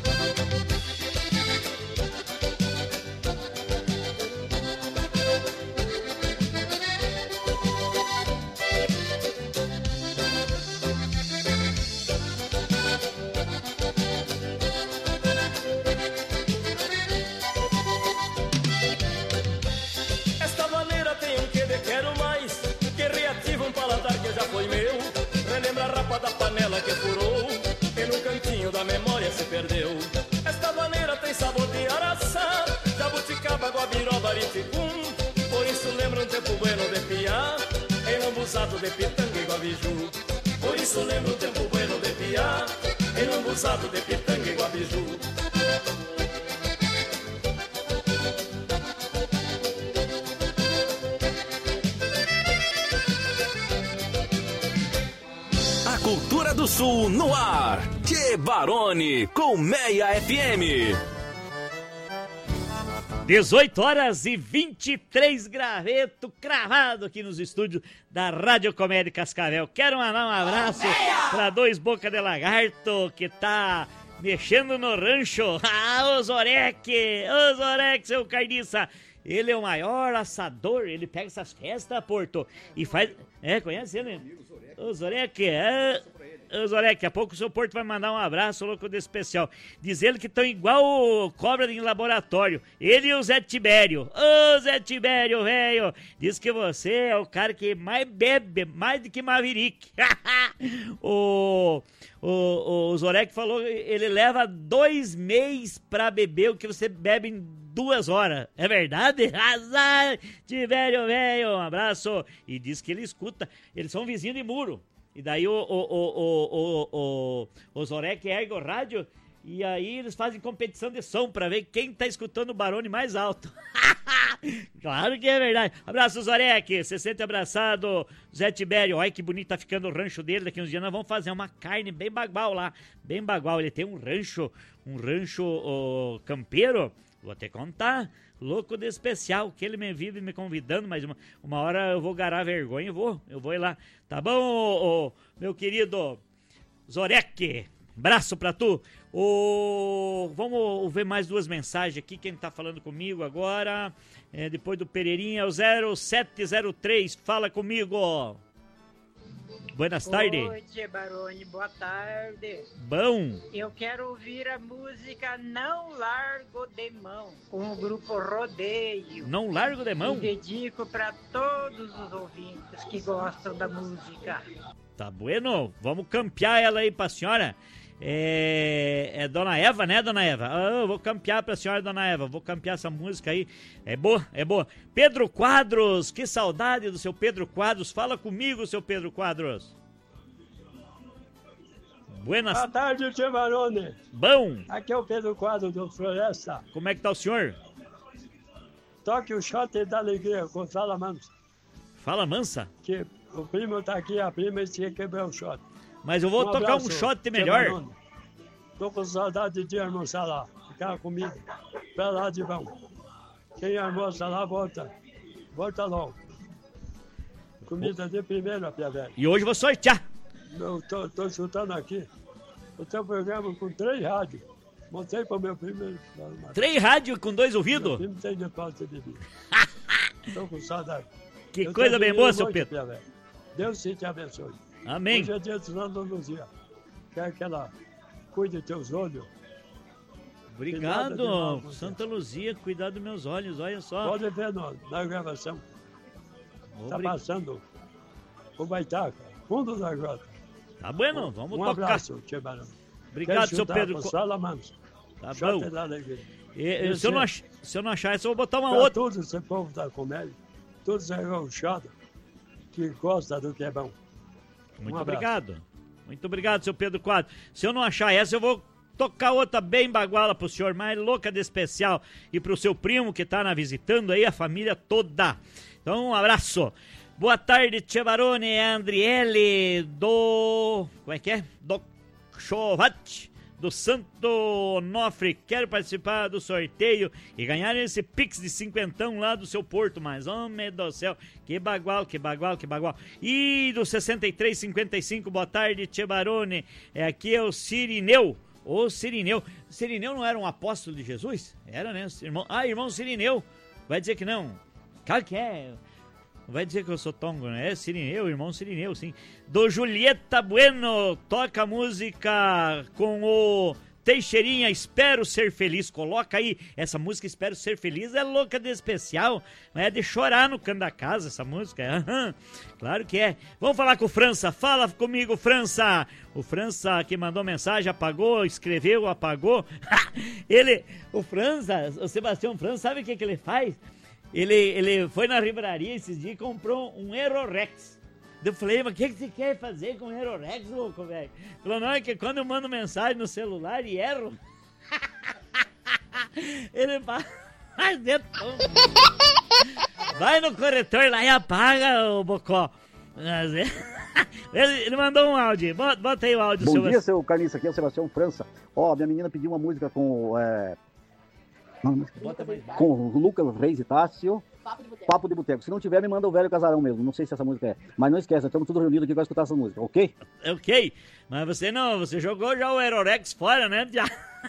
Speaker 2: Que furou e no cantinho da memória se perdeu. Esta maneira tem sabor de araçá, jabuticaba, guabiroba, liticum. Por isso lembra um tempo bueno de piá, enlambuzado de pitanga e guabiju. Por isso lembra um tempo bueno de piá, enlambuzado de pitanga e guabiju.
Speaker 7: Cultura do Sul no ar. Tchê Barone com Meia F M.
Speaker 1: dezoito horas e vinte e três, graveto cravado aqui nos estúdios da Rádio Comédia Cascavel. Quero mandar um abraço para dois boca de lagarto que tá mexendo no rancho. Ah, o Zorek, o Zorek, seu carniça. Ele é o maior assador, ele pega essas festas, Porto, e faz... É, conhece ele? O Zorek, é... Ô, Zorek, daqui a pouco o seu Porto vai mandar um abraço louco de especial. Diz ele que estão igual cobra em laboratório. Ele e o Zé Tibério. Ô, Zé Tibério, velho. Diz que você é o cara que mais bebe, mais do que Maverick. o, o, o Zorek falou que ele leva dois meses pra beber o que você bebe em duas horas. É verdade? Azar, Tibério, velho. Um abraço. E diz que ele escuta. Eles são vizinhos de muro. E daí o, o, o, o, o, o, o Zorek ergue o rádio e aí eles fazem competição de som pra ver quem tá escutando o Barone mais alto. Claro que é verdade. Abraço, Zorek. Você sente abraçado, Zé Tibério. Olha que bonito tá ficando o rancho dele. Daqui uns dias nós vamos fazer uma carne bem bagual lá. Bem bagual. Ele tem um rancho, um rancho oh, campeiro. Vou até contar. Louco de especial, que ele me vive me convidando, mas uma, uma hora eu vou garar vergonha, eu vou, eu vou ir lá. Tá bom, ô, ô, meu querido Zorek? Abraço pra tu. O... Vamos ver mais duas mensagens aqui. Quem tá falando comigo agora, é, depois do Pereirinha, é o zero sete zero três. Fala comigo. Buenas tardes.
Speaker 8: Oi, Tchê Barone, boa tarde.
Speaker 1: Bom.
Speaker 8: Eu quero ouvir a música Não Largo de Mão, com o grupo Rodeio.
Speaker 1: Não Largo de Mão?
Speaker 8: E dedico para todos os ouvintes que gostam da música.
Speaker 1: Tá bueno, vamos campear ela aí pra senhora. É, é Dona Eva, né, Dona Eva? Ah, eu vou campear pra senhora, Dona Eva. Vou campear essa música aí. É boa, é boa. Pedro Quadros, que saudade do seu Pedro Quadros. Fala comigo, seu Pedro Quadros. Buenas...
Speaker 9: Boa tarde, Tchê Barone.
Speaker 1: Bom.
Speaker 9: Aqui é o Pedro Quadros do Floresta.
Speaker 1: Como é que tá o senhor?
Speaker 9: Toque o shot da alegria com Fala Mansa.
Speaker 1: Fala Mansa?
Speaker 9: Que o primo tá aqui, a prima tinha que quebrar o shot.
Speaker 1: Mas eu vou um tocar abraço, um shot melhor.
Speaker 9: Tô com saudade de almoçar lá. Ficar comigo. Pra lá de bom. Quem almoça lá, volta. Volta logo. Comida de primeira, Pia Velha.
Speaker 1: E hoje eu vou sortear.
Speaker 9: Eu tô, tô chutando aqui. O teu programa com três rádios. Montei pro meu primo.
Speaker 1: Três rádios com dois ouvidos?
Speaker 9: Meu primo tem de pauta de vida. Tô com saudade.
Speaker 1: Que eu coisa bem boa, seu Pedro.
Speaker 9: Pia Velha. Deus se te abençoe.
Speaker 1: Amém.
Speaker 9: Hoje é dia de Santa Luzia. Quer que ela cuide dos teus olhos.
Speaker 1: Obrigado, Santa Luzia, cuidar dos meus olhos, olha só.
Speaker 9: Pode ver no, na gravação. Está passando o Baitaca, fundo da grota.
Speaker 1: Tá bueno, vamos
Speaker 9: um
Speaker 1: tocar.
Speaker 9: Um abraço, Tchê Barão.
Speaker 1: Obrigado, seu Pedro.
Speaker 9: Sala Mansa.
Speaker 1: Tá bom. E, e, se, eu não ach, se eu não achar isso, eu vou botar uma
Speaker 9: pra
Speaker 1: outra.
Speaker 9: Todo esse povo da comédia, todos arrochados, que gosta do que é bom.
Speaker 1: Muito
Speaker 9: um
Speaker 1: obrigado. Muito obrigado, seu Pedro Quadro. Se eu não achar essa, eu vou tocar outra bem baguala pro senhor, mais louca de especial. E pro seu primo que tá na visitando aí, a família toda. Então, um abraço. Boa tarde, Tchê Barone, é a Andriele do... Como é que é? Do Chovate, do Santo Onofre. Quero participar do sorteio e ganhar esse pix de cinquentão lá do seu Porto. Mas, homem do céu, que bagual, que bagual, que bagual. E do sessenta e três cinquenta e cinco, boa tarde, Tchê Barone. É, aqui é o Cirineu. Ô, Cirineu. Cirineu não era um apóstolo de Jesus? Era, né? Irmão... Ah, irmão Cirineu. Vai dizer que não. Claro que é... Vai dizer que eu sou tongo, né? É Cirineu, irmão Cirineu, sim. Do Julieta Bueno, toca a música com o Teixeirinha, Espero Ser Feliz. Coloca aí, essa música Espero Ser Feliz é louca de especial, é de chorar no canto da casa essa música. Uhum. Claro que é. Vamos falar com o França, fala comigo, França. O França que mandou mensagem, apagou, escreveu, apagou. Ele, o França, o Sebastião França, sabe o que, que ele faz? Ele, ele foi na livraria esses dias e comprou um Aerorex. Eu falei, mas o que, que você quer fazer com o Aerorex, louco, velho? Falou, não, é que quando eu mando mensagem no celular e erro, ele faz dentro. Vai no corretor lá e apaga, ô Bocó. Ele, ele mandou um áudio, bota, bota aí o áudio.
Speaker 10: Bom seu... dia, seu Carniça, aqui é o Sebastião França. Ó, oh, minha menina pediu uma música com... É... com o Lucas Reis e Tássio, Papo de Boteco. Papo de Boteco. Se não tiver, me manda o Velho Casarão mesmo. Não sei se essa música é. Mas não esqueça, estamos todos reunidos aqui para escutar essa música, ok?
Speaker 1: Ok. Mas você não, você jogou já o Aerorex fora, né? Já.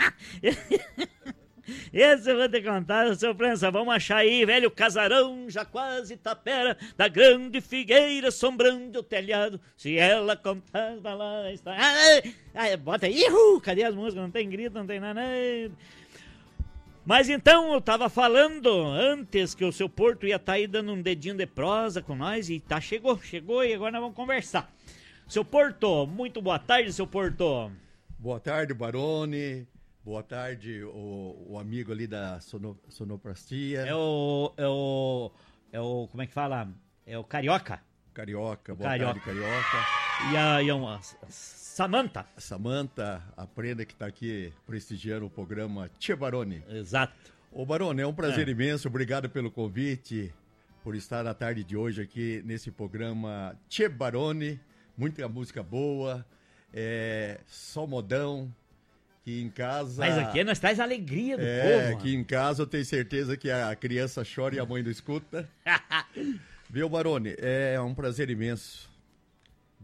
Speaker 1: Esse eu vou te contar, seu França. Vamos achar aí, Velho Casarão, já quase tapera, da grande figueira assombrando o telhado. Se ela contar, lá está. Ai, ai, bota aí, uhul, cadê as músicas? Não tem grito, não tem nada. Mas então, eu tava falando antes que o seu Porto ia estar tá aí dando um dedinho de prosa com nós e tá, chegou, chegou e agora nós vamos conversar. Seu Porto, muito boa tarde, seu Porto.
Speaker 24: Boa tarde, Barone. Boa tarde, o, o amigo ali da sono, sonoplastia.
Speaker 1: É o, é o, é o, como é que fala? É o Carioca.
Speaker 24: Carioca, boa
Speaker 1: Carioca.
Speaker 24: tarde, Carioca.
Speaker 1: E a, e a, a Samanta.
Speaker 24: Samanta, a prenda que está aqui prestigiando o programa Tchê Barone.
Speaker 1: Exato.
Speaker 24: Ô Barone, é um prazer é. imenso, obrigado pelo convite, por estar na tarde de hoje aqui nesse programa Tchê Barone. Muita música boa, é, só modão, que em casa...
Speaker 1: Mas aqui nós traz a alegria do
Speaker 24: é,
Speaker 1: povo.
Speaker 24: É, que em casa eu tenho certeza que a criança chora e a mãe não escuta. Viu, Barone, é um prazer imenso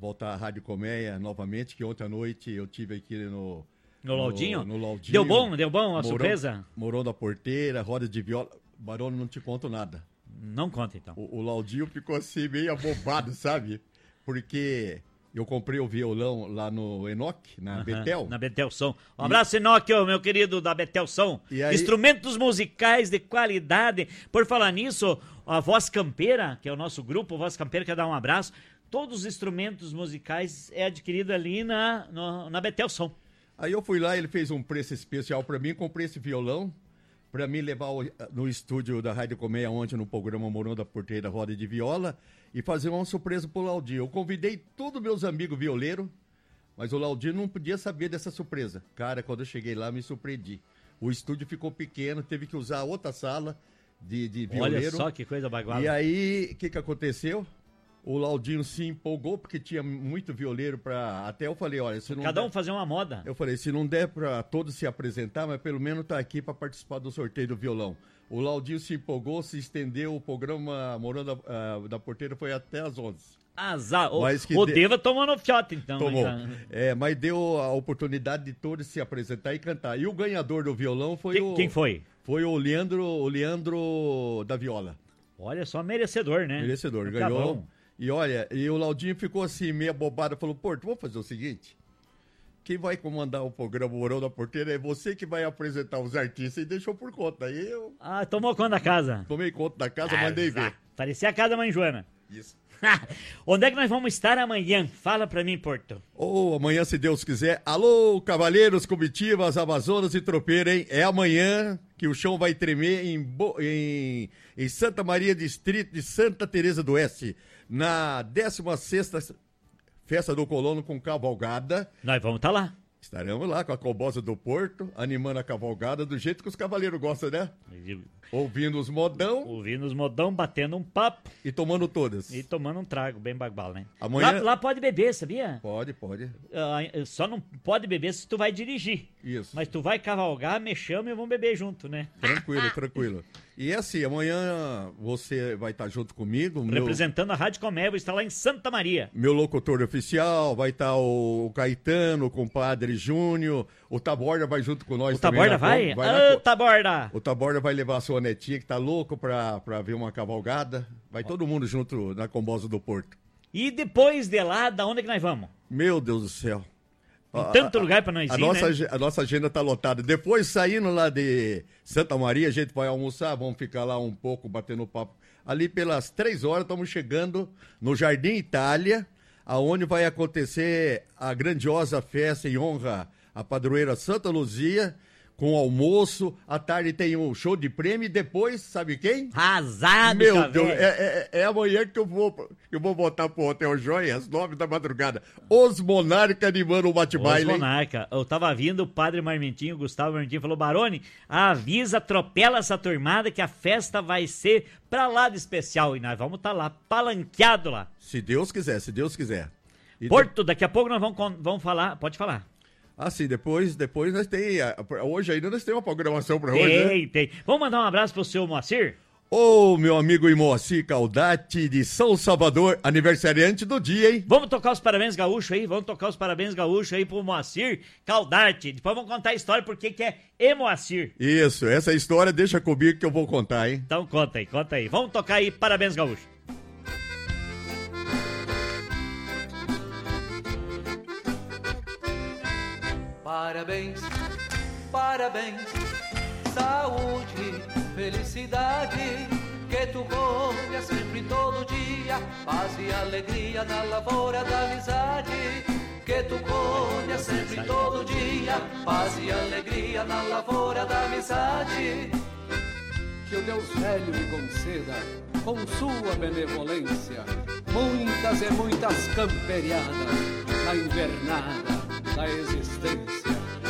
Speaker 24: voltar à Rádio Colmeia novamente, que ontem à noite eu tive aqui no...
Speaker 1: No Laudinho?
Speaker 24: No, no Laudinho.
Speaker 1: Deu bom? Deu bom a
Speaker 24: Morão,
Speaker 1: surpresa?
Speaker 24: Morão da Porteira, roda de viola. Barone, não te conto nada.
Speaker 1: Não conta, então.
Speaker 24: O, o Laudinho ficou assim, meio abobado, sabe? Porque eu comprei o violão lá no Enoch, na
Speaker 1: Uhum,
Speaker 24: Betel.
Speaker 1: Na Betel Som. Um abraço, Enoch, meu querido da Betel Som.
Speaker 24: E aí-
Speaker 1: Instrumentos musicais de qualidade. Por falar nisso, a Voz Campeira, que é o nosso grupo, Voz Campeira, quer dar um abraço. Todos os instrumentos musicais é adquirido ali na, no, na Betel Som.
Speaker 24: Aí eu fui lá, ele fez um preço especial pra mim, comprei esse violão pra mim levar o- no estúdio da Rádio Colmeia ontem no programa Morão da Porteira Roda de Viola e fazer uma surpresa pro Laudinho. Eu convidei todos meus amigos violeiros, mas o Laudinho não podia saber dessa surpresa. Cara, quando eu cheguei lá, me surpreendi. O estúdio ficou pequeno, teve que usar outra sala de, de violeiro.
Speaker 1: Olha só que coisa baguala.
Speaker 24: E aí, o que que aconteceu? O Laudinho se empolgou porque tinha muito violeiro pra... Até eu falei, olha, se não
Speaker 1: Cada
Speaker 24: der-
Speaker 1: um fazer uma moda.
Speaker 24: Eu falei, se não der pra todos se apresentar, mas pelo menos tá aqui pra participar do sorteio do violão. O Laudinho se empolgou, se estendeu, o programa Morando da, ah, da Porteira foi até às onze.
Speaker 1: Azar. O,
Speaker 24: Mas que
Speaker 1: o
Speaker 24: de-
Speaker 1: Deva tomou no fiote, então.
Speaker 24: Tomou.
Speaker 1: Né?
Speaker 24: É, mas deu a oportunidade de todos se apresentar e cantar. E o ganhador do violão foi
Speaker 1: Quem-
Speaker 24: o...
Speaker 1: quem foi?
Speaker 24: Foi o Leandro, o Leandro da Viola.
Speaker 1: Olha só, merecedor, né?
Speaker 24: Merecedor,
Speaker 1: Tá
Speaker 24: ganhou.
Speaker 1: bom.
Speaker 24: E olha, e o Laudinho ficou assim, meio bobado, falou, Porto, vamos fazer o seguinte, quem vai comandar o programa Morão da Porteira é você que vai apresentar os artistas e deixou por conta. Aí eu
Speaker 1: Ah, tomou conta da casa.
Speaker 24: tomei conta da casa, mandei ver.
Speaker 1: Parecia a casa da mãe Joana.
Speaker 24: Isso.
Speaker 1: Onde é que nós vamos estar amanhã? Fala pra mim, Porto.
Speaker 24: Ou amanhã, se Deus quiser. Alô, cavaleiros, comitivas, amazonas e tropeira, hein? É amanhã que o chão vai tremer em, Bo- em, em Santa Maria, distrito de Santa Teresa do Oeste, na décima sexta Festa do Colono com cavalgada.
Speaker 1: Nós vamos estar lá.
Speaker 24: Estaremos lá com a Combosa do Porto, animando a cavalgada do jeito que os cavaleiros gostam, né? Ouvindo os modão.
Speaker 1: Ouvindo os modão, batendo um papo.
Speaker 24: E tomando todas.
Speaker 1: E tomando um trago, bem bagbal, né?
Speaker 24: Amanhã-
Speaker 1: Lá, lá pode beber, sabia?
Speaker 24: Pode, pode.
Speaker 1: Ah, só não pode beber se tu vai dirigir.
Speaker 24: Isso.
Speaker 1: Mas tu vai cavalgar, me chama e vamos beber junto, né?
Speaker 24: Tranquilo, tranquilo. E é assim, amanhã você vai estar junto comigo. Meu,
Speaker 1: Representando a Rádio Comé, vou estar lá em Santa Maria.
Speaker 24: meu locutor oficial, vai estar o, o Caetano, o compadre Júnior, o Taborda vai junto com nós
Speaker 1: O
Speaker 24: também.
Speaker 1: Taborda
Speaker 24: na
Speaker 1: vai?
Speaker 24: com- na
Speaker 1: Ô,
Speaker 24: com-
Speaker 1: Taborda!
Speaker 24: O Taborda vai levar a sua netinha que tá louco pra, pra ver uma cavalgada. Vai todo mundo junto na Combosa do Porto.
Speaker 1: E depois de lá, da onde é que nós vamos?
Speaker 24: Meu Deus do céu.
Speaker 1: Tem tanto lugar pra nós
Speaker 24: a
Speaker 1: ir,
Speaker 24: nossa,
Speaker 1: né?
Speaker 24: age- a nossa agenda tá lotada. Depois, saindo lá de Santa Maria, a gente vai almoçar, vamos ficar lá um pouco, batendo papo. Ali pelas três horas, estamos chegando no Jardim Itália, aonde vai acontecer a grandiosa festa em honra à padroeira Santa Luzia, com almoço. À tarde tem um show de prêmio e depois, sabe quem?
Speaker 1: Arrasado,
Speaker 24: Meu
Speaker 1: Xavier.
Speaker 24: Deus, é, é- é amanhã que eu vou, que eu vou voltar pro Hotel Joia, às nove da madrugada. Os Monarca animando o
Speaker 1: Os
Speaker 24: bate-baile. hein?
Speaker 1: Monarca. Eu tava vindo, o padre Marmentinho, o Gustavo Marmentinho, falou, Barone, avisa, atropela essa turmada que a festa vai ser pra lá de especial. E nós vamos estar lá, palanqueado lá.
Speaker 24: Se Deus quiser, se Deus quiser. E
Speaker 1: Porto, daqui a pouco nós vamos, con- vamos falar, pode falar.
Speaker 24: Ah, sim, depois, depois nós tem. ah, Hoje ainda nós temos uma programação pra hoje, né?
Speaker 1: Tem, tem. Vamos mandar um abraço pro seu Moacir?
Speaker 24: Ô, meu amigo Moacir Caldati de São Salvador, aniversariante do dia, hein?
Speaker 1: Vamos tocar os parabéns gaúchos aí, vamos tocar os parabéns gaúchos aí pro Moacir Caldarte. Depois vamos contar a história porque que é E Moacir.
Speaker 24: Isso, essa história deixa comigo que eu vou contar, hein?
Speaker 1: Então conta aí, conta aí. Vamos tocar aí parabéns gaúchos.
Speaker 19: Parabéns, parabéns, saúde, felicidade, que tu colha sempre todo dia, paz e alegria na lavoura da amizade. Que tu colha sempre todo dia, paz e alegria na lavoura da amizade.
Speaker 20: Que o Deus velho me conceda, com sua benevolência, muitas e muitas camperiadas na invernada da existência.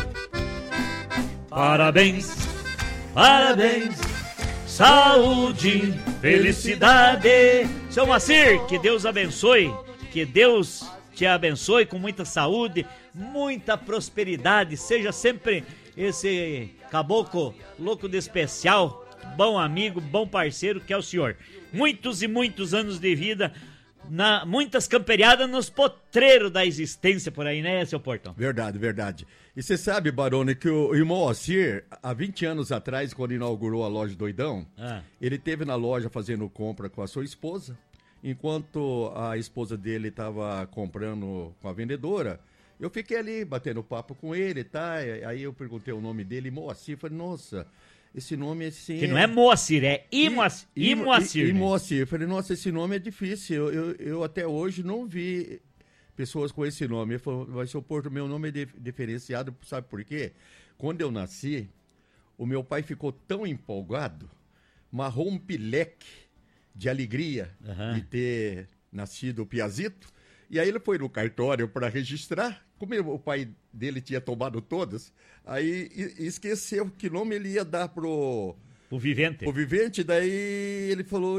Speaker 1: Parabéns, parabéns, saúde, felicidade. Seu Moacir, que Deus abençoe, que Deus te abençoe com muita saúde, muita prosperidade. Seja sempre esse caboclo louco de especial, bom amigo, bom parceiro que é o senhor. Muitos e muitos anos de vida, na, muitas camperiadas nos potreiros da existência por aí, né, seu Portão?
Speaker 24: Verdade, verdade. E você sabe, Barone, que o irmão Ocir, há vinte anos atrás, quando inaugurou a loja Doidão, ah. ele esteve na loja fazendo compra com a sua esposa, enquanto a esposa dele estava comprando com a vendedora. Eu fiquei ali batendo papo com ele, tá? Aí eu perguntei o nome dele, Moacir, falei, nossa, esse nome assim...
Speaker 1: Que não é Moacir, é Imoacir. Imoacir.
Speaker 24: Imoacir. Eu falei, nossa, esse nome é difícil, eu, eu, eu até hoje não vi pessoas com esse nome. Ele falou, vai ser o Porto, meu nome é dif- diferenciado, sabe por quê? Quando eu nasci, o meu pai ficou tão empolgado, marrou um pileque de alegria uhum. de ter nascido o Piazito, e aí ele foi no cartório para registrar, como o pai dele tinha tomado todas, aí esqueceu que nome ele ia dar pro...
Speaker 1: O Vivente.
Speaker 24: O Vivente, daí ele falou,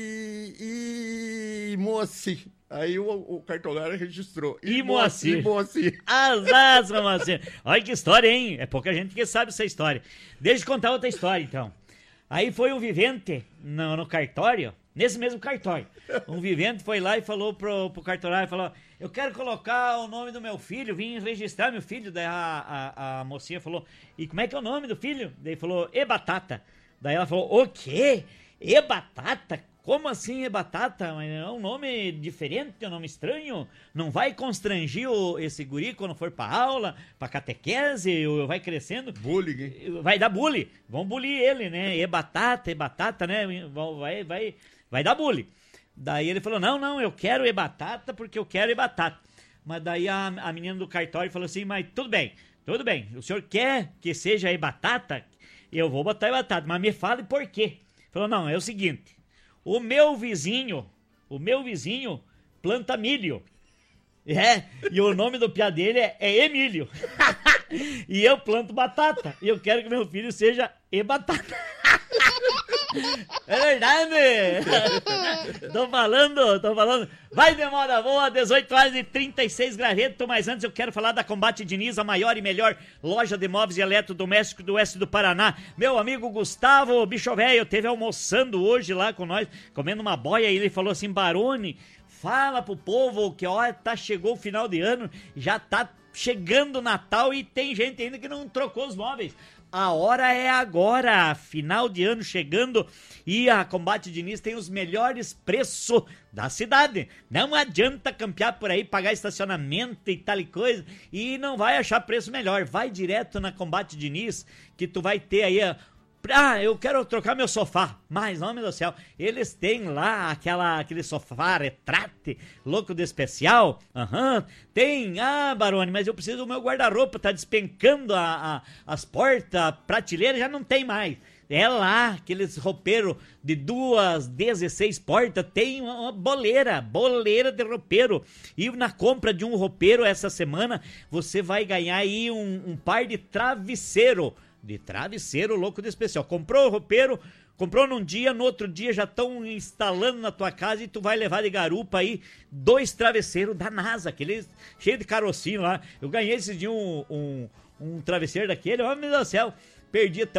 Speaker 24: e... e... Moacir. Aí o, o cartorário registrou.
Speaker 1: E Moacir.
Speaker 24: Moacir.
Speaker 1: Azar, Moacir. Olha que história, hein? É pouca gente que sabe essa história. Deixa eu contar outra história, então. Aí foi um Vivente no, no cartório, nesse mesmo cartório. Um Vivente foi lá e falou pro, pro cartorário, falou, eu quero colocar o nome do meu filho, vim registrar meu filho. Daí a, a, a mocinha falou, e como é que é o nome do filho? Daí falou, E Batata. Daí ela falou, o quê? E Batata? Como assim E Batata? Mas é um nome diferente, é um nome estranho? Não vai constrangir o, esse guri quando for pra aula, pra catequese, ou vai crescendo?
Speaker 24: Bullying, hein?
Speaker 1: Vai dar bullying. Vão bullying ele, né? E Batata, E Batata, né? Vai, vai, vai dar bullying. Daí ele falou, não, não, eu quero E Batata porque eu quero E Batata. Mas daí a, a menina do cartório falou assim, mas tudo bem, tudo bem. O senhor quer que seja E Batata? Eu vou botar E Batata, mas me fale por quê. Falou, não, é o seguinte, o meu vizinho, o meu vizinho planta milho. É, e o nome do piá dele é, é Emílio. E eu planto batata. E eu quero que meu filho seja E Batata. É verdade! Tô falando, tô falando. Vai de moda boa, dezoito horas e trinta e seis gravetos. Mas antes eu quero falar da Combate Diniz, a maior e melhor loja de móveis e eletrodomésticos do oeste do Paraná. Meu amigo Gustavo, bicho velho, teve almoçando hoje lá com nós, comendo uma boia, e ele falou assim, Barone, fala pro povo que ó, tá, chegou o final de ano, já tá chegando o Natal e tem gente ainda que não trocou os móveis. A hora é agora, final de ano chegando e a Combate Diniz tem os melhores preços da cidade. Não adianta campear por aí, pagar estacionamento e tal e coisa e não vai achar preço melhor. Vai direto na Combate Diniz que tu vai ter aí... A... Ah, eu quero trocar meu sofá. Mas, nome do céu, eles têm lá aquela, aquele sofá retrate, louco de especial. Aham, uhum. Tem. Ah, Barone, mas eu preciso do meu guarda-roupa, tá despencando a, a, as portas, a prateleira, já não tem mais. É lá, aqueles roupeiros de duas, dezesseis portas, tem uma, uma boleira, boleira de roupeiro. E na compra de um roupeiro essa semana, você vai ganhar aí um, um par de travesseiro. De travesseiro louco de especial. Comprou o roupeiro, comprou num dia, no outro dia já estão instalando na tua casa e tu vai levar de garupa aí dois travesseiros da NASA, aqueles cheio de carocinho lá. Eu ganhei esse dia um, um, um travesseiro daquele, ó, meu Deus do céu, perdi até